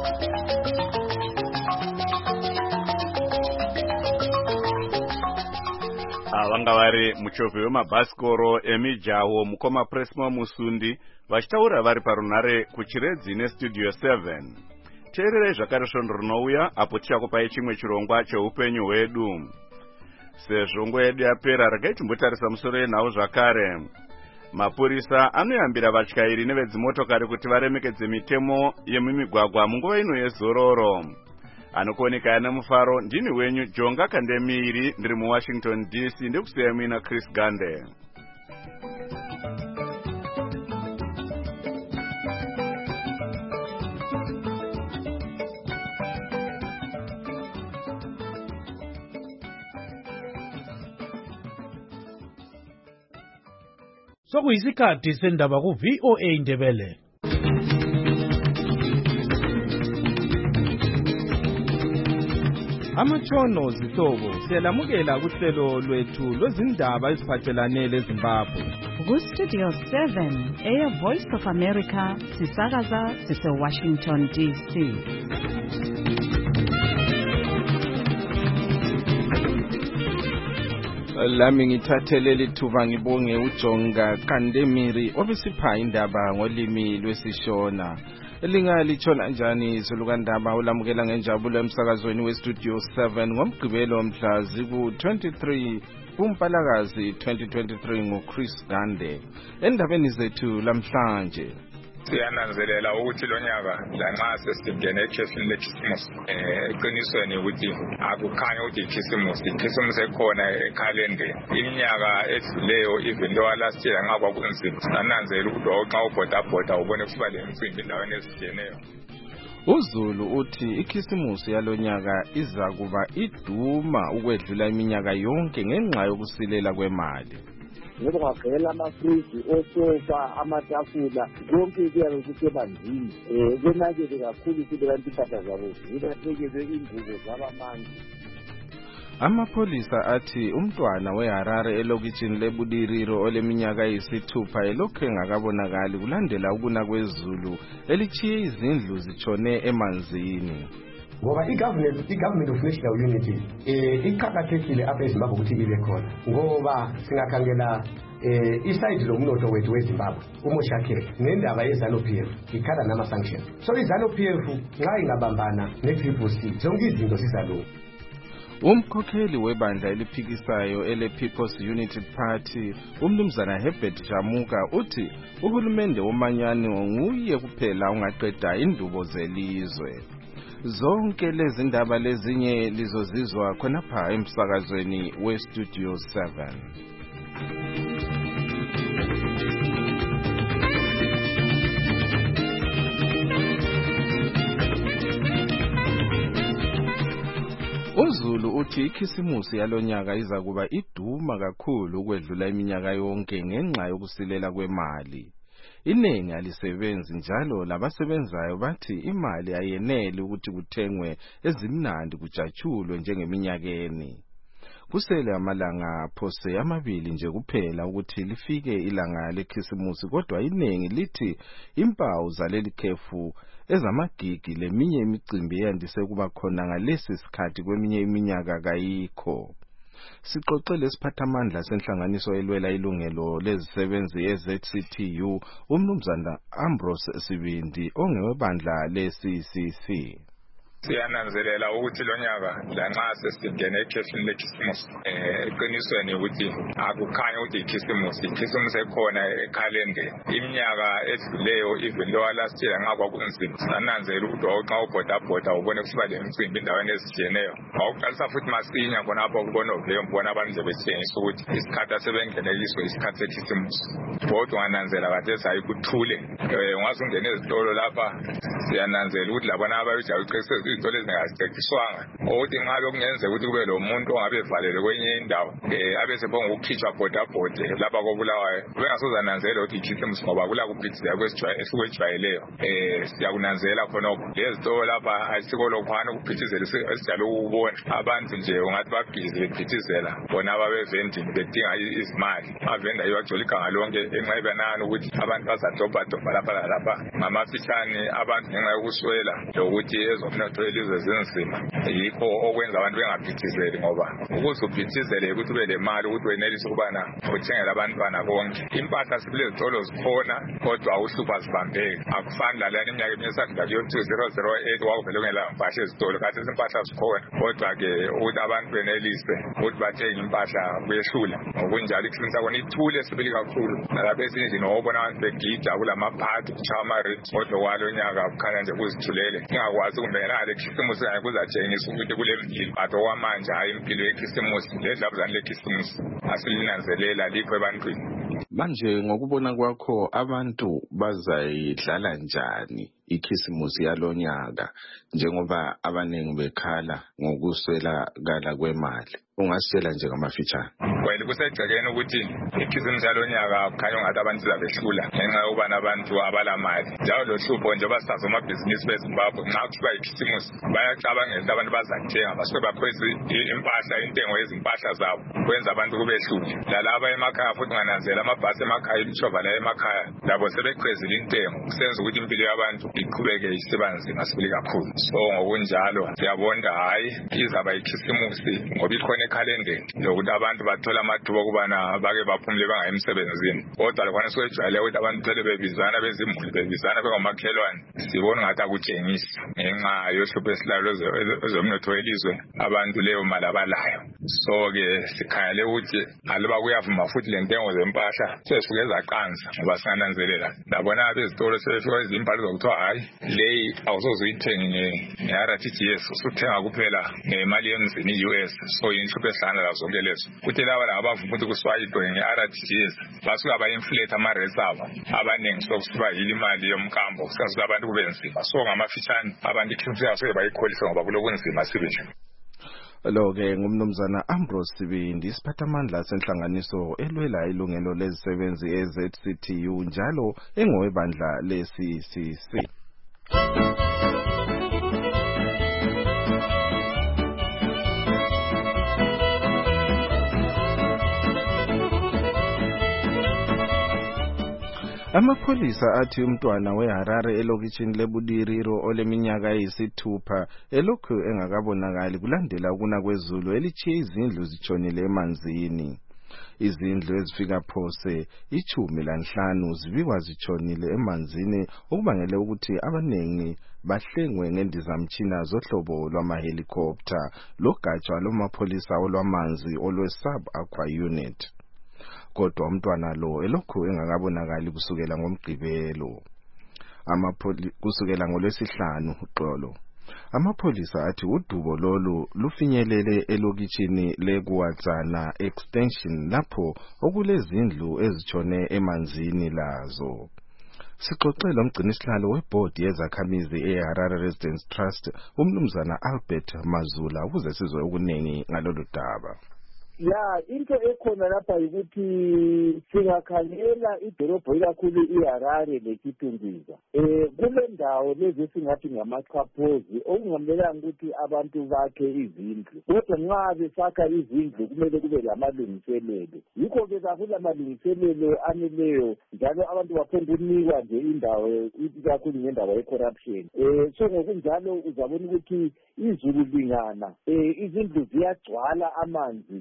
A: Vanga vari muchovhi wemabhasikoro emijaho Mukoma Presma Musundi vachitaura vari parunhare kuChiredzi neStudio seven. Teererei zvakare svondo rinouya apo tichakupai chimwe chirongwa cheupenyu hwedu. Sezvo nguva yedu yapera, regai timbotarisa musoro yenhau zvakare. Mapurisa anoyambira vatyairi nevedzimotokari kuti varemekedze mitemo yemumigwagwa munguva ino yezororo. Anokuoneka yana mufaro, ndini wenyu Jonga Kandemiri, ndiri muWashington D C, ndikusiya mina Chris Gande.
C: Sokuyisikhathi sendaba ku V O A Ndebele. Amatshono zihlobo siyalamukela kuhlelo lwethu lwezindaba eziphathelane leZimbabwe.
B: Ku Studio seven, Air Voice of America, sisakaza sise Washington D C.
K: Lami ngithathele lithuba ngibonge uJonga Kandemiri obesipha indaba ngolimi lwesishona. Lingalithona njani izulukandaba ulamukela ngenjabulo emsakazweni weStudio seven ngomgqibelo mhla ziku twenty-three kuMpalakazi twenty twenty-three nguChris Gande. Endabeni zethu lamhlanje
L: siyananzelela ukuthi lo nyaka lanxa sesingene ekhefini lekhisimusi eqinisweni ukuthi akukhanya ukuthi ikhisimusi ikhisimusi ekhona ekhalendeni. Iminyaka edluleyo even though last year nxa kwakunzima sananzela ukuthi xa ubhodabhoda ubone kuba le micimbi endaweni ezihlukeneyo.
K: uZulu uthi ikhisimusi yalonyaka iza kuba iduma ukwedlula iminyaka yonke ngenxa yokusilela kwemali.
E: Ngoba kwagela amafriji, osofa, amatafula, konke kuyabe kusebanzini. Eh kunakele kakhulu ukuthi abantu impahla zabo zibathekeze ingubo zabamanje.
K: Amapolisa athi umntwana weHarare elokitshini leBudiriro oleminyaka eyisithupha elokhu engakabonakali kulandela ukuna kwezulu elichiye izindlu zichone emanzini.
M: Ngoba igovernment igovernment of national unity eh iqhakathekile apha eZimbabwe ukuthi ibe khona ngoba singakhangela eh iside lomnotho wethu weZimbabwe umoshakele nendaba yeZanu P F ikhala nama sanctions. So iZanu P F nxa ingabambana neTriple C zonke izinto sizalunga.
K: Umkhokheli webandla eliphikisayo ele People's Unity Party umnumzana Herbert Jamuka uthi uhulumende womanyano nguye kuphela ungaqeda indubo zelizwe. Zonke lezi ndaba lezinye lizozizwa khonapha emsakazweni weStudio seven. uZulu uthi ikhisimusi yalonyaka iza kuba iduma kakhulu ukwedlula iminyaka yonke ngenxa yokusilela kwemali. Inengi alisebenzi njalo labasebenzayo bathi imali ayenele ukuthi kuthengwe ezimnandi kujatshulwe njengeminyakeni. Kusele amalanga phose amabili nje kuphela ukuthi lifike ilanga lekhisimusi kodwa inengi lithi impawu zaleli khefu ezamagigi leminye imicimbi yandise kuba khona ngalesi sikhathi kweminye iminyaka kayikho. Sixoxele isiphathamandla senhlanganiso elwela ilungelo lezisebenzi ye-Z C T U umnumzana Ambrose Sibindi ongewebandla le-C C C.
L: Siyananzelela ukuthi lo nyaka lanxa sesingene ekhefini lekhisimusi eqinisweni ukuthi akukhanya ukuthi ikhisimusi ikhisimusi ekhona ekhalendeni. Iminyaka edluleyo even though last year nxa kwakunzima sananzela ukuthi xa ubhodabhoda ubone kuba le micimbi endaweni ezihlukeneyo. Awuqalisa futhi masinya khonapho kubona leyo mbona abantu nje betshengisa ukuthi isikhathi asebengene kiso isikhathi sekhisimusi. Kodwa wananzela khathesi ayikuthule. Ungaze ungene ezitolo lapha siyananzela ukuthi labona abayijayiqese izitolo ezingaziceciswanga ukuthi nxa bekungenzeka ukuthi kube lo muntu ongabe evalele kwenye indawo eh abesephonga ukukhitshwa bhodabhode lapha kobulawayo bengasozananzela ukuthi ikhisimusi ngoba kula kuphithizela kwesijwayeleyo eh siyakunanzela khonokho lezitolo lapha ayisikolo khona ukuphithizela esijalo ukubona abantu nje ungathi babhizi bephithizela bona ababevendini bedinga izimali avenda yagcola iganga lonke enxebe nani ukuthi abantu bazadobha dobha lapha lapha mamafishane abantu ngenxa yokuswela lokuthi ezomnotho elizwe zinzima yikho okwenza abantu bengaphithizeli ngoba ukuze uphithizele ukuthi ube le mali ukuthi wenelise ukubana uthengele abantwana konke impahla sibulezitolo zikhona kodwa awuhlupha zibambeke akufani lalana iminyaka emisathu kuyo two thousand eight wakuvele ungela mpahla ezitolo kathi impahla zikhona kodwa ke ukuthi abantu benelise ukuthi bathenge impahla kuyehlula ngokunjalo ikhisimusi yakona ithule sibili kakhulu nalapha esindlini ngobona abantu begida kulamaphathi kuchama ama-rips kodwa kwalo nyaka kukhanya nje kuzithulele ingakwazi kumbena le khisimusi kanye kuzatshengisa ukuthi kule mpilo athi okwamanje hayi impilo yekhisimusi ledlabuzane lekhisimusi asilinanzelela likho ebantwini.
K: Manje ngokubona kwakho abantu bazayidlala njani ikhisimusi yalonyaka njengoba abaningi bekhala ngokuswelakala kwemali. Ungasitshela nje ngamafitshane.
L: Well, kusegcekeni ukuthi ikhisimusi yalonyaka kukhanya ngathi abantu sizabehlula ngenxa yokuba nabantu abalamali. Njalo lo hlupho njengoba sazi amabhizinisi beZimbabwe nxa kuthiwa ikhisimusi bayacabangela abantu bazathenga basuke bakhweza impahla intengo yezimpahla zabo kwenza abantu kubehlule. Lalaba emakhaya futhi ngananzela amabhasi emakhaya imishova la emakhaya labo sebekhwezile intengo kusenza ukuthi impilo yabantu iqhubeke isebanzi ngasibili kakhulu. So ngokunjalo siyabonga hayi izaba ikhisimusi ngoba ikhona ekhalendeni lokuthi abantu bathola amathuba okubana bake baphumule bangayi emsebenzini. Kodwa lokho sikwejwayele ukuthi abantu phela bebizana bezimuli bebizana bengomakhelwane sibona ngathi akutshengisi ngenxa yohlupho esilalo ezomnotho welizwe abantu leyo mali abalayo. So ke sikhangele ukuthi aluba kuyavuma futhi le ntengo zempahla sesisuke zaqanza ngoba singananzelela labona abezitolo sebefika izimpahla zokuthiwa hayi leyi awusoze uyithenge nge-R T G S usuthenga kuphela ngemali yemzini i-U S. So inhlupho esihlangana lazo zonke lezo kuthi laba laba bavuma ukuthi kuswayidwe nge-R T G S basuke aba-inflate ama-rates abo abaningi sokusiba yile imali yomkambo kusenza abantu kube nzima. So ngamafitshane abantu ikhisimusi yasuke bayikholise ngoba kulobunzima sibe nje.
K: Lo-ke ngumnumzana Ambrose Sibindi isiphathamandla senhlanganiso elwela ilungelo lezisebenzi e-Z C T U njalo engowebandla le-C C C. Amapholisa athi umntwana weHarare elokishini leBudiriro oleminyaka eyisithupha elokhu engakabonakali kulandela ukuna kwezulu elichiye izindlu zitshonile emanzini. Izindlu ezifika phose ichumi lanhlanu zibikwa zitshonile emanzini okubangele ukuthi abanengi bahlengwe ngendizamtshina zohlobo lwamahelicopter logatsha lomapholisa olwamanzi olwe-Sub Aqua Unit. Kodwa umntwana lo elokhu engakabonakali kusukela ngoMgqibelo amapoli kusukela ngolwesihlanu uxolo. Amapholisa athi udubo lolu lufinyelele elokishini leKuwatsana extension lapho okulezindlu ezitshone emanzini lazo. Sixoxela umgcinisihlalo webhodi yezakhamizi eHarare Residence Trust umnumzana Albert Mazula ukuze sizwe okuningi ngalolu daba.
E: Ya into ekhona lapha ukuthi singakhangela idolobho ikakhulu iHarare leKitungiza eh kule ndawo lezi singathi ngamachaphozi okungamelanga ukuthi abantu bakhe izindlu kodwa nxa besakha izindlu kumele kube lamalungiselelo yikho ke kakhulu amalungiselelo aneleyo njalo abantu baphinde unikwa nje indawo ikakhulu ngendaba ye-corruption eh so ngokunjalo uzabona ukuthi izulu lingana eh izindlu ziyagcwala amanzi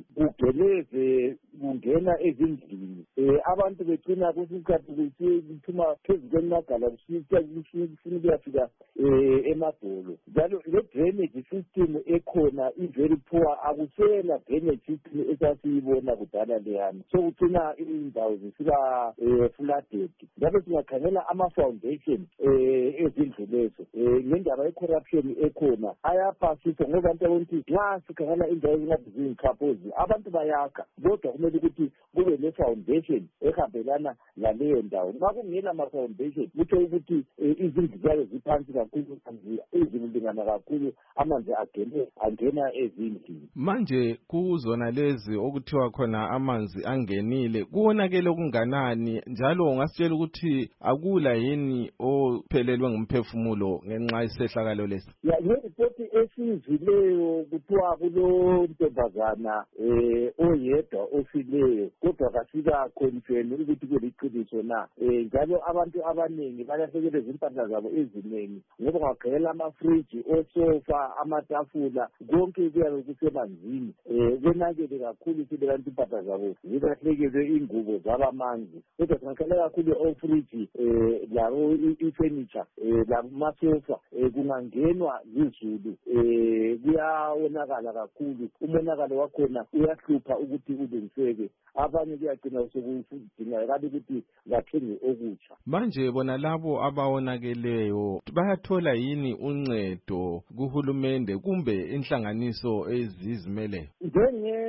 E: ugeleze kungena ezindlini eh abantu begcina kusikhathi kuthuma phezulu kwenagala kusika kufuna kuyafika eh emabholo njalo le drainage system ekhona i very poor akusela drainage system esasiyibona kudala leyana so kuthina indawo zisiba eh flooded njalo singakhangela ama foundation eh ezindlu lezo eh ngendaba ye corruption ekhona ayaphasisa ngoba abantu bonke nxa sikhangela indawo ezingathi ziyikhaphozi abantu bayakha kodwa kumele ukuthi kube le foundation ehambelana laleyo ndawo nxa kungela ma foundation kutho ukuthi izindlu zayo ziphansi kakhulu izilingana kakhulu amanzi agene angena ezindlini.
K: Manje kuzona lezi okuthiwa khona amanzi angenile kuwonakele okunganani njalo ungasitshela ukuthi akula yini ophelelwe ngumphefumulo ngenxa isehlakalo lesi?
E: Ya ngeripoti esizileyo kuthiwa kulo ntombazana eh oyedwa ofileyo kodwa kasika confirm ukuthi kuliqiniso na eh njalo abantu abaningi balahlekelwe izimpahla zabo eziningi ngoba bagcela ama-fridge osofa amatafula konke kuyabe kusemanzini eh benakele kakhulu sile kanti impahla zabo zilahlekelwe ingubo zabamanzi kodwa singakhala kakhulu o-fridge eh lawo i-furniture eh lamasofa eh kungangenwa zizulu eh kuyawonakala kakhulu umonakalo wakhona uyahlupha ukuthi ulungiseke abanye kuyagcina sekudingakala ukuthi bathenge okutsha.
K: Manje bona labo abawonakeleyo bayathola yini uncedo kuhulumende kumbe inhlanganiso ezizimele?
E: Njenge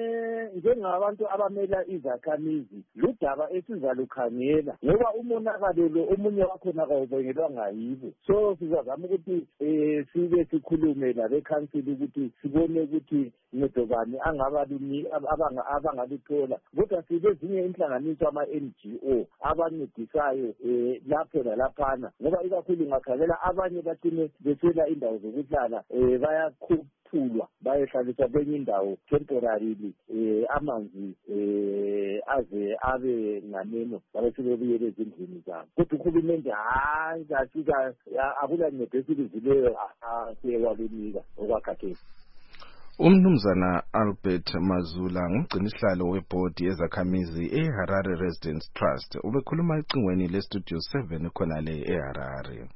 E: njengabantu abamela izakhamizi ludaba esizalukhangela ngoba umonakalo lo omunye wakhona kawubangelwanga yibo. So sizazama ukuthi um sibe sikhulume labekhansili ukuthi sibone ukuthi ncedo bani abangaluthola, kodwa sibe ezinye inhlanganiso ama-N G O abancedisayo um lapho lalaphana, ngoba ikakhulu ungakhangela abanye bacine beswela indawo zokuhlala um bayakhuphulwa bayehlaliswa kwenye indawo temporarily um amanzi um aze abe nganeno babe sebebuyela ezindlini zabo. Kodwa uhulumende hayi kasika akula ncedo esilizileyo asiyekwalunika okwakhathesi.
K: Umnumzana Albert Mazula ngumgcinisihlalo webhodi yezakhamizi eHarare Residence Trust ubekhuluma ecingweni lestudio seven khona le eHarare.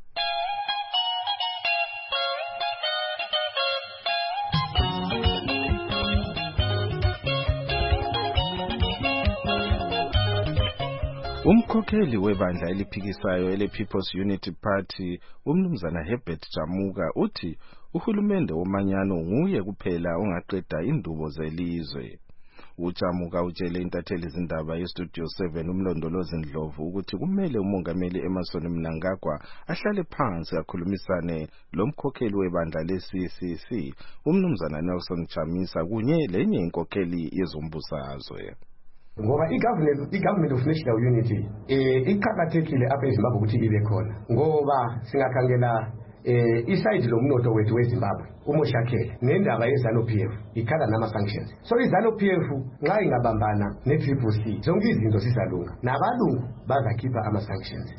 K: Umkhokheli webandla eliphikisayo ele People's Unity Party umnumzana Herbert Jamuka uthi uhulumende womanyano nguye kuphela ongaqeda indubo zelizwe. uJamuka utshele intatheli izindaba yestudio seven umlondolozi Ndlovu ukuthi kumele umongameli Emmerson Mnangagwa ahlale phansi akhulumisane lomkhokheli webandla le-C C C umnumzana Nelson Chamisa kunye lenye inkokheli yezombusazwe.
M: Ngoba i-government i-government of national unity eh iqhakathekile apha eZimbabwe ukuthi ibe khona ngoba singakhangela eh iside lomnotho wethu weZimbabwe umoshakele nendaba yeZanu P F ikhala nama sanctions. So iZanu P F nxa ingabambana ne-Triple C zonke izinto sizalunga nabalungu bazakhipha ama sanctions.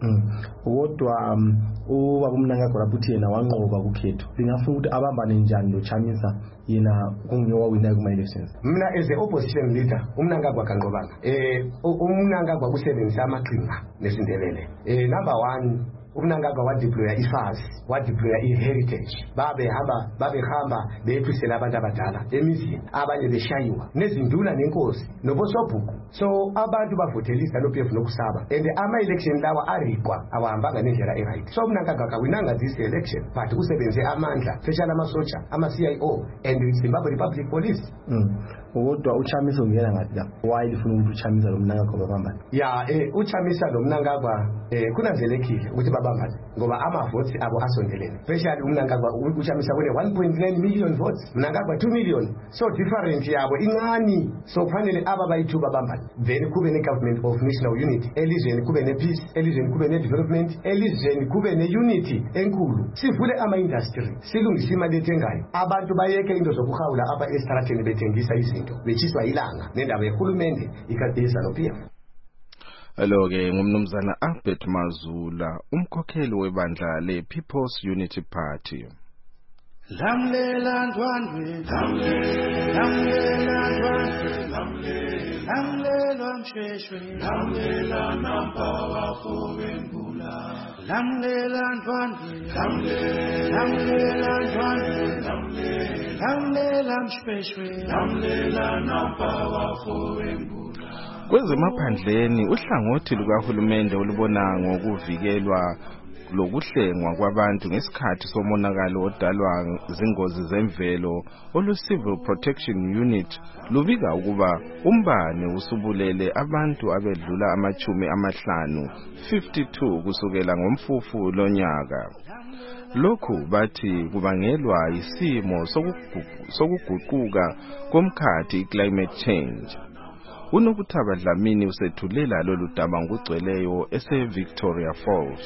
N: Kodwa ubaba uMnangagwa buthi yena wanqoba kukhetho lingafuna ukuthi abambane njani lo Chamisa yena kungiwa wina kuma elections.
M: Mina as a opposition leader uMnangagwa kanqobanga eh uMnangagwa kusebenzisa amaqhinga nesindebele. Eh number one uMnangagwa wadeploya i-F A S wadeploya i-heritage babe hamba babe hamba bephisela abantu abadala emizini abanye beshayiwa nezinduna nenkosi nobosobhuku. So abantu bavotelisa lo P F nokusaba and ama election lawa ariqwa awahambanga nendlela eright. So uMnangagwa kawinanga this election but usebenze amandla special amasoja ama C I O and Zimbabwe Republic Police.
N: Kodwa uChamisa ungena ngathi la why lifuna ukuthi uChamisa lo Mnangagwa babambane?
M: Ya eh uChamisa lo Mnangagwa eh kunanzelekile ukuthi babambane ngoba ama votes abo asondelene. Especially uMnangagwa uChamisa une one point nine million votes, Mnangagwa two million. So different yabo incani. So fanele aba bayi-two babambane. Then kube ne government of national unity. Elizweni kube ne peace, elizweni kube ne development, elizweni kube ne unity enkulu. Sivule ama industry, silungisa imali ethengayo. Abantu bayeke into zokuhawula apha estratheni bethengisa izinto. Bechiswa ilanga nendaba yehulumende ikadesa no P F.
K: Hello ke ngumnumzana Albert Mazula umkhokheli webandla le People's Unity Party.
F: Lamlela ndwandwe lamlela ndwandwe lamlela msheshwe lamlela nampa wafo wengula lamlela ndwandwe lamlela ndwandwe lamlela msheshwe lamlela nampa wafo wengula.
K: Kwezemaphandleni uhlangothi lukahulumende olubona ngokuvikelwa lokuhlengwa kwabantu ngesikhathi somonakalo odalwa zingozi zemvelo olu Civil Protection Unit lubika ukuba umbane usubulele abantu abedlula amachumi amahlanu fifty-two kusukela ngomfufu lonyaka. Lokhu bathi kubangelwa isimo sokuguquka komkhathi climate change. Unokuthaba Dlamini usethulela lolu daba ngugcweleyo ese Victoria Falls.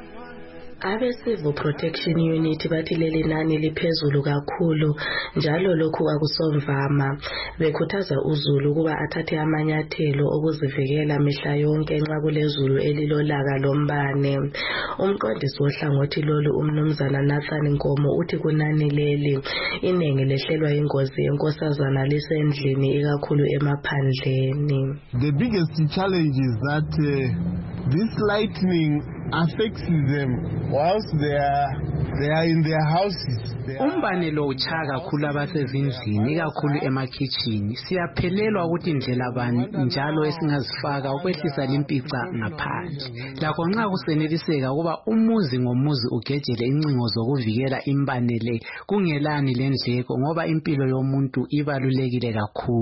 O: Abe Civil Protection Unit bathi leli nani liphezulu kakhulu njalo lokhu akusomvama. Bekhuthaza uZulu ukuba athathe amanyathelo okuzivikela mihla yonke nxa kulezulu elilolaka lombane. Umqondisi wohlangothi lolu umnumzana Nathan Nkomo uthi kunani leli inenge lehlelwa ingozi yenkosazana lisendlini ikakhulu emaphandleni.
P: The biggest challenge is that uh, this lightning affects them whilst they are they are in their houses.
Q: Umbane lo uchaka kakhulu abasezindlini ikakhulu emakitchen. Siyaphelelwa ukuthi indlela bani njalo esingazifaka ukwehlisa limpica ngaphandle. Lakho nxa kuseneliseka kuba umuzi ngomuzi ugejele incingo zokuvikela imbane le kungelani lendleko ngoba impilo yomuntu ibalulekile kakhulu.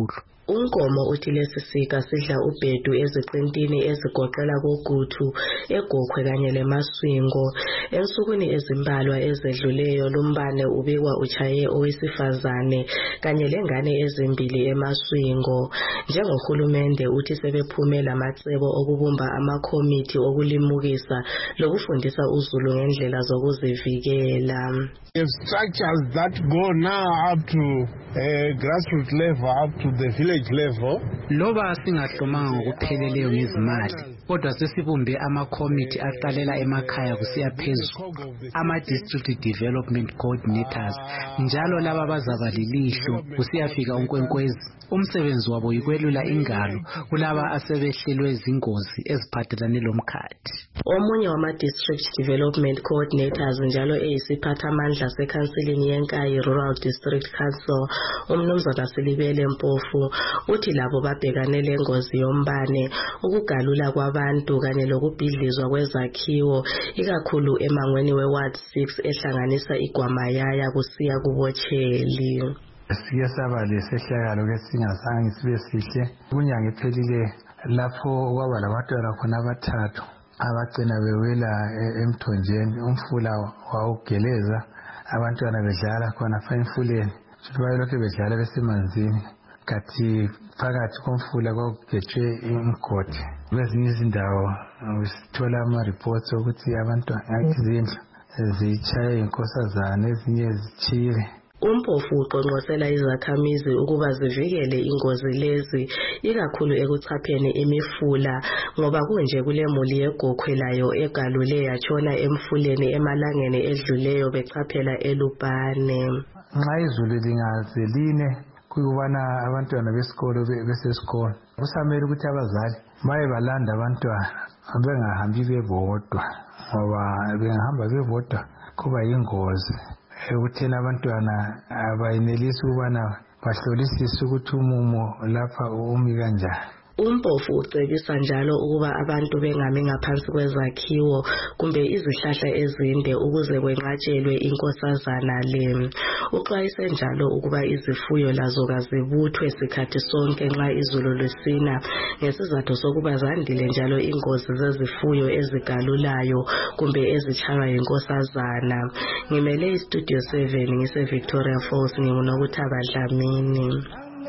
O: UNkomo uthi lesi sika sidla ubhedu eziqintini ezigoqela koGuthu, eGokhwe kanye leMaswingo. Ensukwini ezimbalwa ezedluleyo lumbane ubikwa uchaye owesifazane kanye lengane ezimbili eMaswingo. Njengohulumende uthi sebephume lamacebo okubumba amakomiti okulimukisa lokufundisa uZulu ngendlela zokuzivikela.
P: We have structures that go now up to uh, grassroots level, up to the village level.
Q: Loba singahlomanga ngokupheleleyo ngezimali, kodwa sesibumbe amakomiti aqalela emakhaya kusiya phezulu, ama-district development coordinators, njalo laba bazaba lilihlo kusiyafika unkwenkwezi. Umsebenzi wabo yikwelula ingalo kulaba asebehlelwe izingozi eziphathelane lomkhathi.
O: Omunye wama-district development coordinators njalo eyisiphathamandla sekhansilini yenkayi Rural District Council, umnumzana Silibele Mpofu, uthi labo babhekane lengozi yombane, ukugalula kwabantu kanye lokubhidlizwa kwezakhiwo, ikakhulu emangweni we-Ward six ehlanganisa iGwamayaya kusiya kuBotsheli.
R: Siye saba lesehlakalo ke singazange sibe sihle kunyanga ephelile lapho kwaba labantwana khona abathathu abagcina bewela emthonjeni, umfula wawugeleza, abantwana bedlala khona fa emfuleni, bayilokhu bedlala besemanzini, kathi phakathi komfula kwakugejwe umgodi. Kwezinye izindawo sithola ama-reports ukuthi abantwana izindlu zitshaye inkosazana, ezinye zithile.
O: Umpofu uqonqosela izakhamizi ukuba zivikele ingozi lezi, ikakhulu ekuchapheni imifula, ngoba kunje kule muli yeGokhwe layo egalule yatshona emfuleni emalangeni edluleyo bechaphela eLupane.
R: Nxa izulu lingaze line kuyubana abantwana besikolo besesikolo, kusamele ukuthi abazali baye balanda abantwana bengahambi bebodwa, ngoba bengahamba bebodwa kuba yingozi ekutheni abantwana abayenelisi ukubana bahlolisise ukuthi umumo lapha umi kanjani.
O: Umpofu ucebisa njalo ukuba abantu bengami ngaphansi kwezakhiwo kumbe izihlahla ezinde ukuze kwenqatshelwe inkosazana le. Uxwayise njalo ukuba izifuyo lazo kazibuthwe sikhathi sonke nxa izulu lisina, ngesizathu sokuba zandile njalo ingozi zezifuyo ezigalulayo kumbe ezitshaywa yinkosazana. Ngimele iStudio seven ngise Victoria Falls, nginguNokuthaba Dlamini.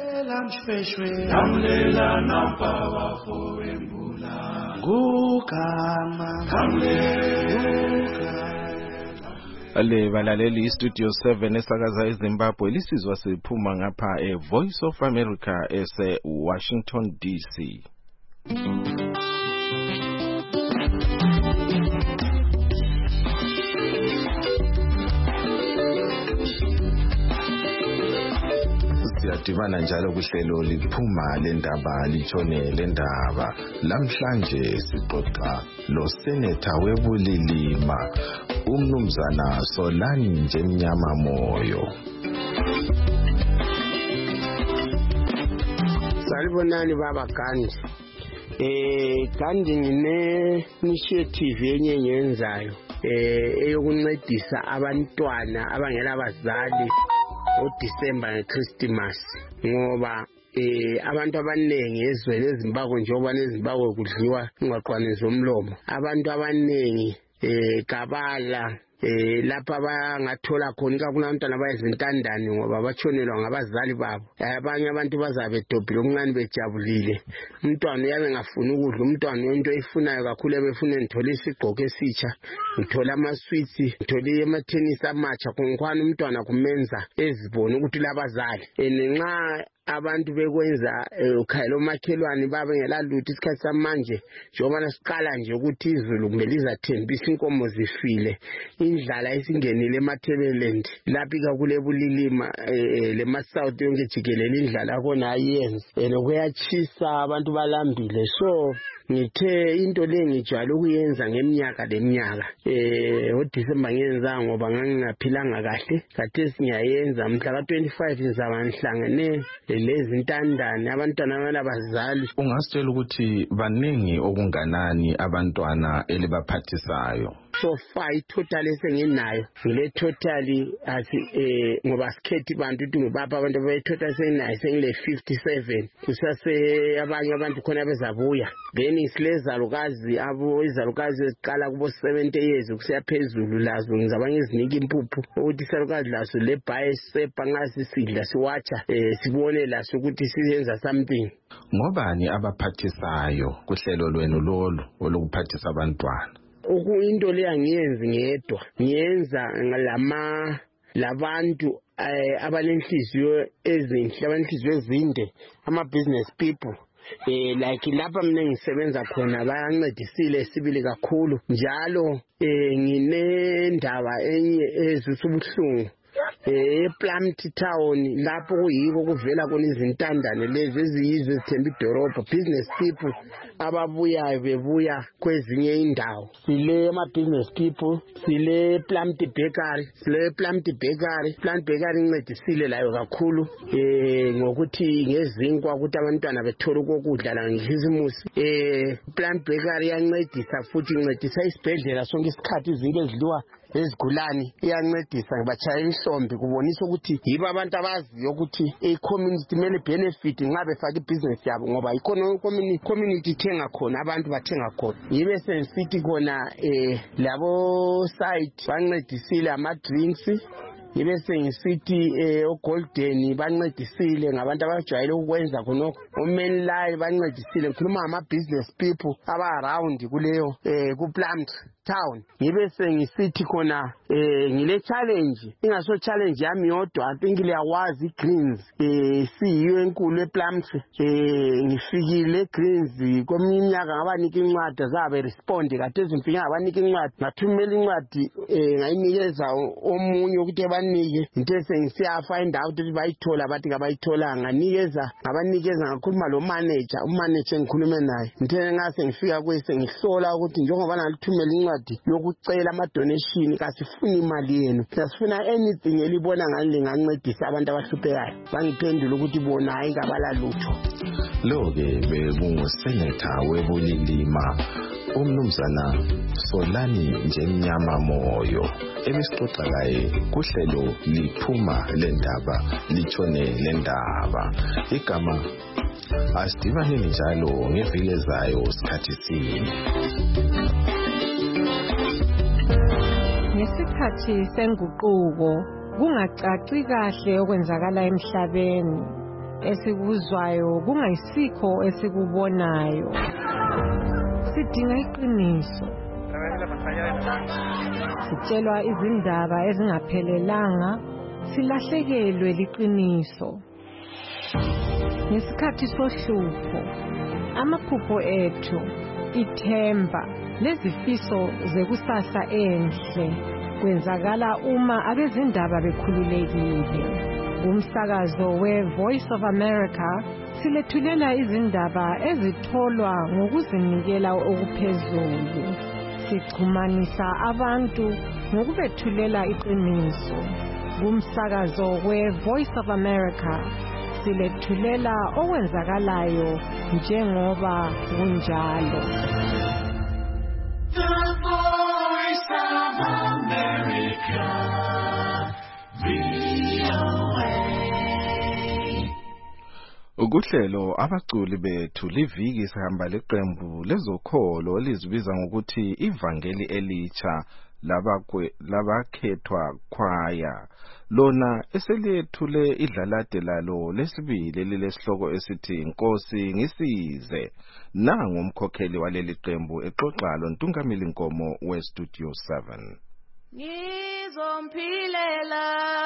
F: Namlela nampawa foembula Gukama
K: Ale balaleli iStudio seven esakaza eZimbabwe, lisizwa siphuma ngapha eVoice of America ese Washington D C.
S: Siyadibana njalo kuhlelo liphuma lendaba litshone lendaba. Lamhlanje sixoxa lo senator weBulilima umnumzana Solani Njemnyama Moyo.
T: Salibonani baba Gandhi. Eh Gandhi ngine initiative yenye ngenzayo eh eyokuncedisa abantwana abangela bazali uDisemba ngeChristmas, ngoba eh abantu abanengi ezweni eZimbabwe njengoba neZimbabwe kudliwa ingwaqwane zomlomo, abantu abanengi eh kabala eh lapha bangathola khona kakhulu abantwana bayizintandane ngoba batshonelwa ngabazali babo. Abanye abantu bazabe dobhile omncane bejabulile, umntwana uyabe ngafuna ukudla, umntwana into eyifunayo kakhulu ebefuna ngithola isigqoko esitsha, ngithola ama-sweets, ngithola ama-tennis amatsha, konkwani umntwana kumenza ezibone ukuthi labazali enenxa abantu bekwenza ukhayelo makhelwane babe ngelalutho isikhathi samanje njengoba siqala nje ukuthi izulu kumele izathembisa inkomo zifile, indlala isingenile eMathebeleland lapha kule Bulilima leMasouth yonke jikelele indlala khona ayenzi lokuyachisa abantu balambile. So ngithe into le ngijwayele ukuyenza ngeminyaka leminyaka eh uDisemba ngenza ngoba ngangingaphilanga kahle, khathesi ngiyayenza. Mhla ka twenty-five ngizaba ngihlangene lezi ntandane abantwana balabazali.
S: Ungasitshela ukuthi baningi okunganani abantwana elibaphathisayo?
T: so far itotal esenginayo ngile total athi eh ngoba sikhethi bantu ukuthi ngibapha abantu abetotal senginayo sengile fifty-seven kusase abanye abantu khona bezabuya then isilezalukazi abo izalukazi eziqala kubo seventy years kusiya phezulu lazo ngizabanye izinika impuphu ukuthi isalukazi laso le biceps ngasi sidla siwacha eh sibone laso ukuthi siyenza something.
S: Ngobani abaphathisayo kuhlelo lwenu lolu olukuphathisa abantwana?
T: Uku into le angiyenzi ngedwa ngiyenza ngalama labantu abanenhliziyo ezinhle abanenhliziyo ezinde ama business people eh like lapha mina ngisebenza khona bayancedisile sibili kakhulu njalo eh nginendaba enye ezisubuhlungu eh Plumty Town lapho kuyiko kuvela khona izintandane lezi eziyizwe ezithemba idorobha business people ababuya bebuya kwezinye indawo sile ama business people sile Plumty Bakery sile Plumty Bakery Plumty Bakery incedisile layo kakhulu eh ngokuthi ngezinkwa ukuthi abantwana bethola ukudla la ngihisimusi eh Plumty Bakery yancedisa futhi incedisa isibhedlela sonke isikhathi izinto ezidliwa ezigulani iyancedisa ngibachaya ihlombe kubonisa ukuthi yibo abantu abaziyo ukuthi i-community mele benefit nxa befaka i-business yabo ngoba ikhona community ithenga khona abantu bathenga khona yibe sensithi khona eh labo site bancedisile ama-drinks yibe sengisithi eh oGolden bancedisile ngabantu abajwayele ukwenza khonokho oMenlay bancedisile ngikhuluma ama-business people aba-around kuleyo eh ku-Plumty Town yibe sengisithi khona eh ngile challenge ingaso challenge yami yodwa I think liyawazi Greens eh siyiyo enkulu ePlumty eh ngifikile Greens kweminyaka ngabanika incwadi zabe respond kade ezimfika ngabanika incwadi ngathumela incwadi eh ngayinikeza omunye ukuthi banike into esengisiya find out ukuthi bayithola bathi kabayithola nganikeza ngabanikeza ngakhuluma lo manager umanager ngikhulume naye into ngase ngifika kwese ngihlola ukuthi njengoba nalithumela incwadi yokucela ama donation kasifuni imali yenu sifuna anything elibona ngani lingancedisa abantu abahluphekayo bangiphendula ukuthi bona hayi ngabala lutho.
S: Lo ke bekungusenator webulilima umnumzana Solani Njemnyama Moyo ebesixoxa laye kuhlelo liphuma lendaba litshone lendaba igama asidibane njalo ngeviki ezayo sikhathi sinye.
U: Ngesikhathi senguquko kungacaci kahle okwenzakala emhlabeni esikuzwayo kungayisikho esikubonayo sidinga iqiniso sitshelwa izindaba ezingaphelelanga silahlekelwe liqiniso ngesikhathi sohlupho amaphupho ethu ithemba lezifiso zekusasa enhle kwenzakala uma abezindaba bekhululekile. Umsakazo we-Voice of America silethulela izindaba ezitholwa ngokuzinikela okuphezulu. Sichumanisa abantu ngokubethulela iqiniso. Umsakazo we-Voice of America silethulela okwenzakalayo njengoba kunjalo.
F: The Voice of America, V O A.
K: Ukuhlelo abaculi bethu liviki sihamba leqembu lezokholo lizibiza ngokuthi ivangeli elitsha labakwe labakhethwa choir lona eseliyethule idlalade lalo lesibili lilesihloko esithi Nkosi ngisize. Nangu umkhokheli waleli qembu exoxa lo Ntungamili Nkomo we Studio seven.
F: Ngizompilela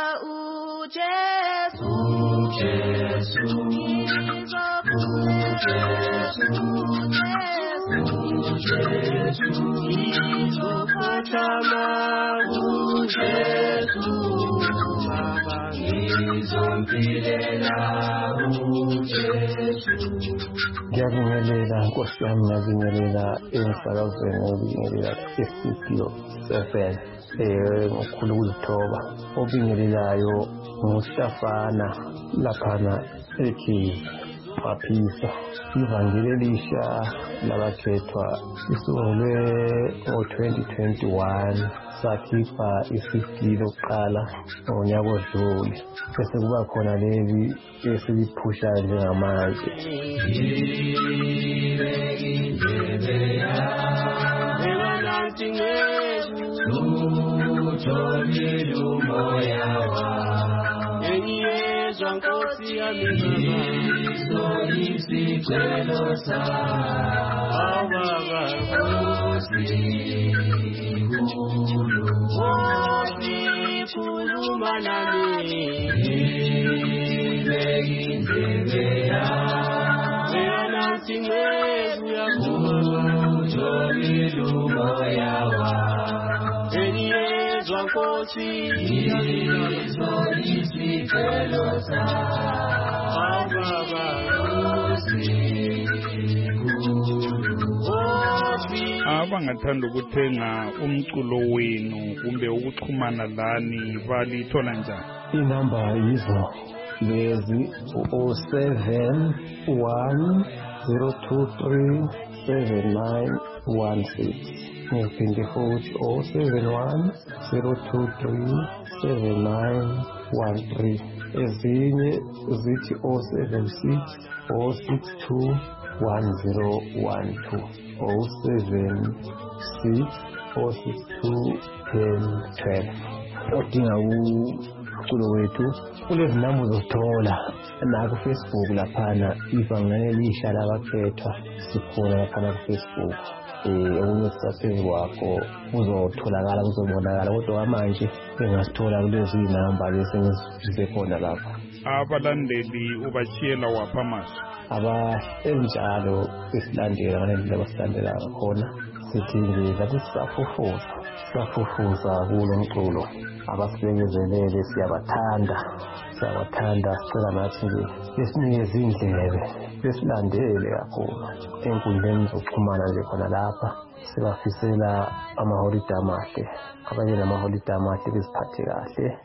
F: uJesu uJesu uJesu ngizophathama uJesu Baba ngizompilela uJesu.
N: Ngiyabingelela Nkosi yami, ngiyabingelela emsakazweni, ngiyabingelela e-Studio seven eh ngokukhulu ukuzithoba. Obingelelayo nguStafana laphana ethi waphisa. Ivangeli elisha labakhethwa lisungulwe ngo-twenty twenty-one, sakhipha isifiki lokuqala ngonyaka odlule, bese kuba khona leli esiliphusha njengamanje.
C: Abangathanda ukuthenga umculo wenu kumbe ukuxhumana lani balithola njani?
N: Inamba yizo lezi zero seven one zero two three seven nine one six. Ngiphinde futhi zero seven one zero two three seven nine one three. Ezinye zithi zero seven six zero six two one zero one two. zero seven six zero six two one zero one two. Odinga umculo wethu kulezi namba uzothola naku Facebook laphana ivangeli elisha labakhethwa sikhona laphana ku Facebook. Eh okunye sasezi wakho uzotholakala uzobonakala kodwa manje engasithola kulezi namba bese ngizise khona lapha.
C: Abalandeli ubachiyela wapha maso
N: aba enjalo isilandela abalandeli abasilandela khona sithi nje ngathi sisafufuza sisafufuza kulo mculo abasibekezelele siyabathanda siyabathanda sicela nathi nje besinikeze indlebe besilandele kakhulu enkundleni zokuxhumana nje khona lapha sibafisela amaholide amahle abanye namaholide amahle beziphathe kahle.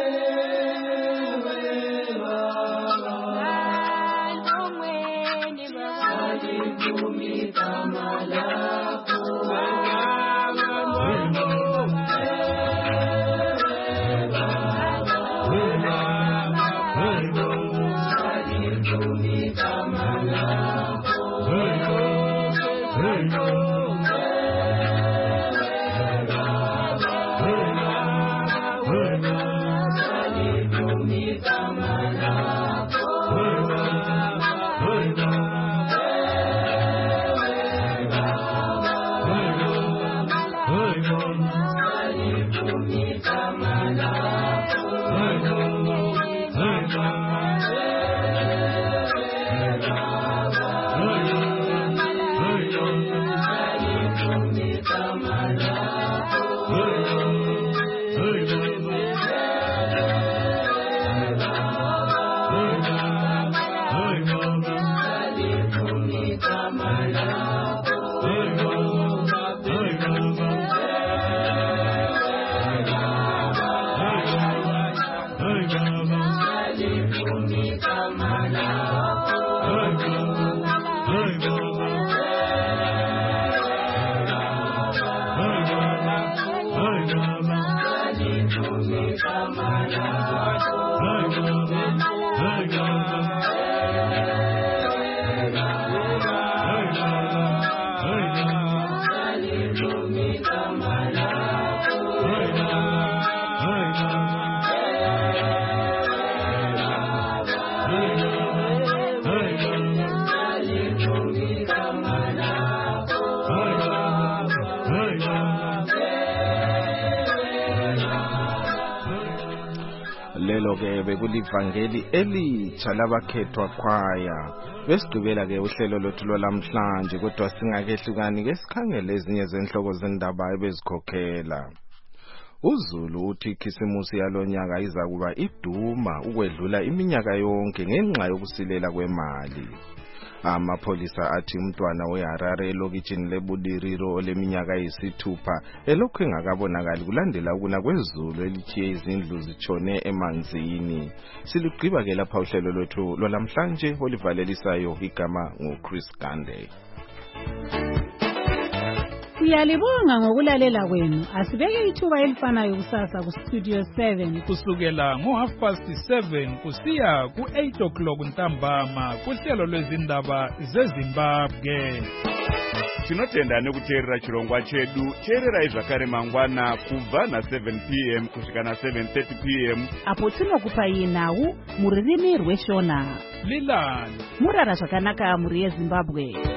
K: Lelo ke bekulivangeli elitsha labakhethwa khwaya. Besigqibela ke uhlelo lothu lwamhlanje kodwa singakehlukani ke sikhangele ezinye zenhloko zendaba ebezikhokhela. uZulu uthi ikhisimusi yalonyaka iza kuba iduma ukwedlula iminyaka yonke ngenxa yokusilela kwemali. Amapholisa athi umntwana weHarare elokitshini leBudiriro oleminyaka eyisithupha elokhu engakabonakali kulandela ukuna kwezulu elithiye izindlu zitshone emanzini. Silugqiba ke lapha uhlelo lwethu lwalamhlanje olivalelisayo igama nguChris Gande.
B: Siyalibonga ngokulalela kwenu. Asibeke ithuba elifanayo kusasa ku Studio seven
C: kusukela ngo half past seven kusiya ku eight o'clock ntambama kuhlelo lwezindaba zeZimbabwe.
A: Tinotenda nekuteerera chirongwa chedu. Teererai zvakare mangwana kubva na seven p m kusvika na seven thirty p m
B: apo tinokupai nhau muririmi rweshona.
C: Lilani
B: Murara zvakanaka muri yeZimbabwe.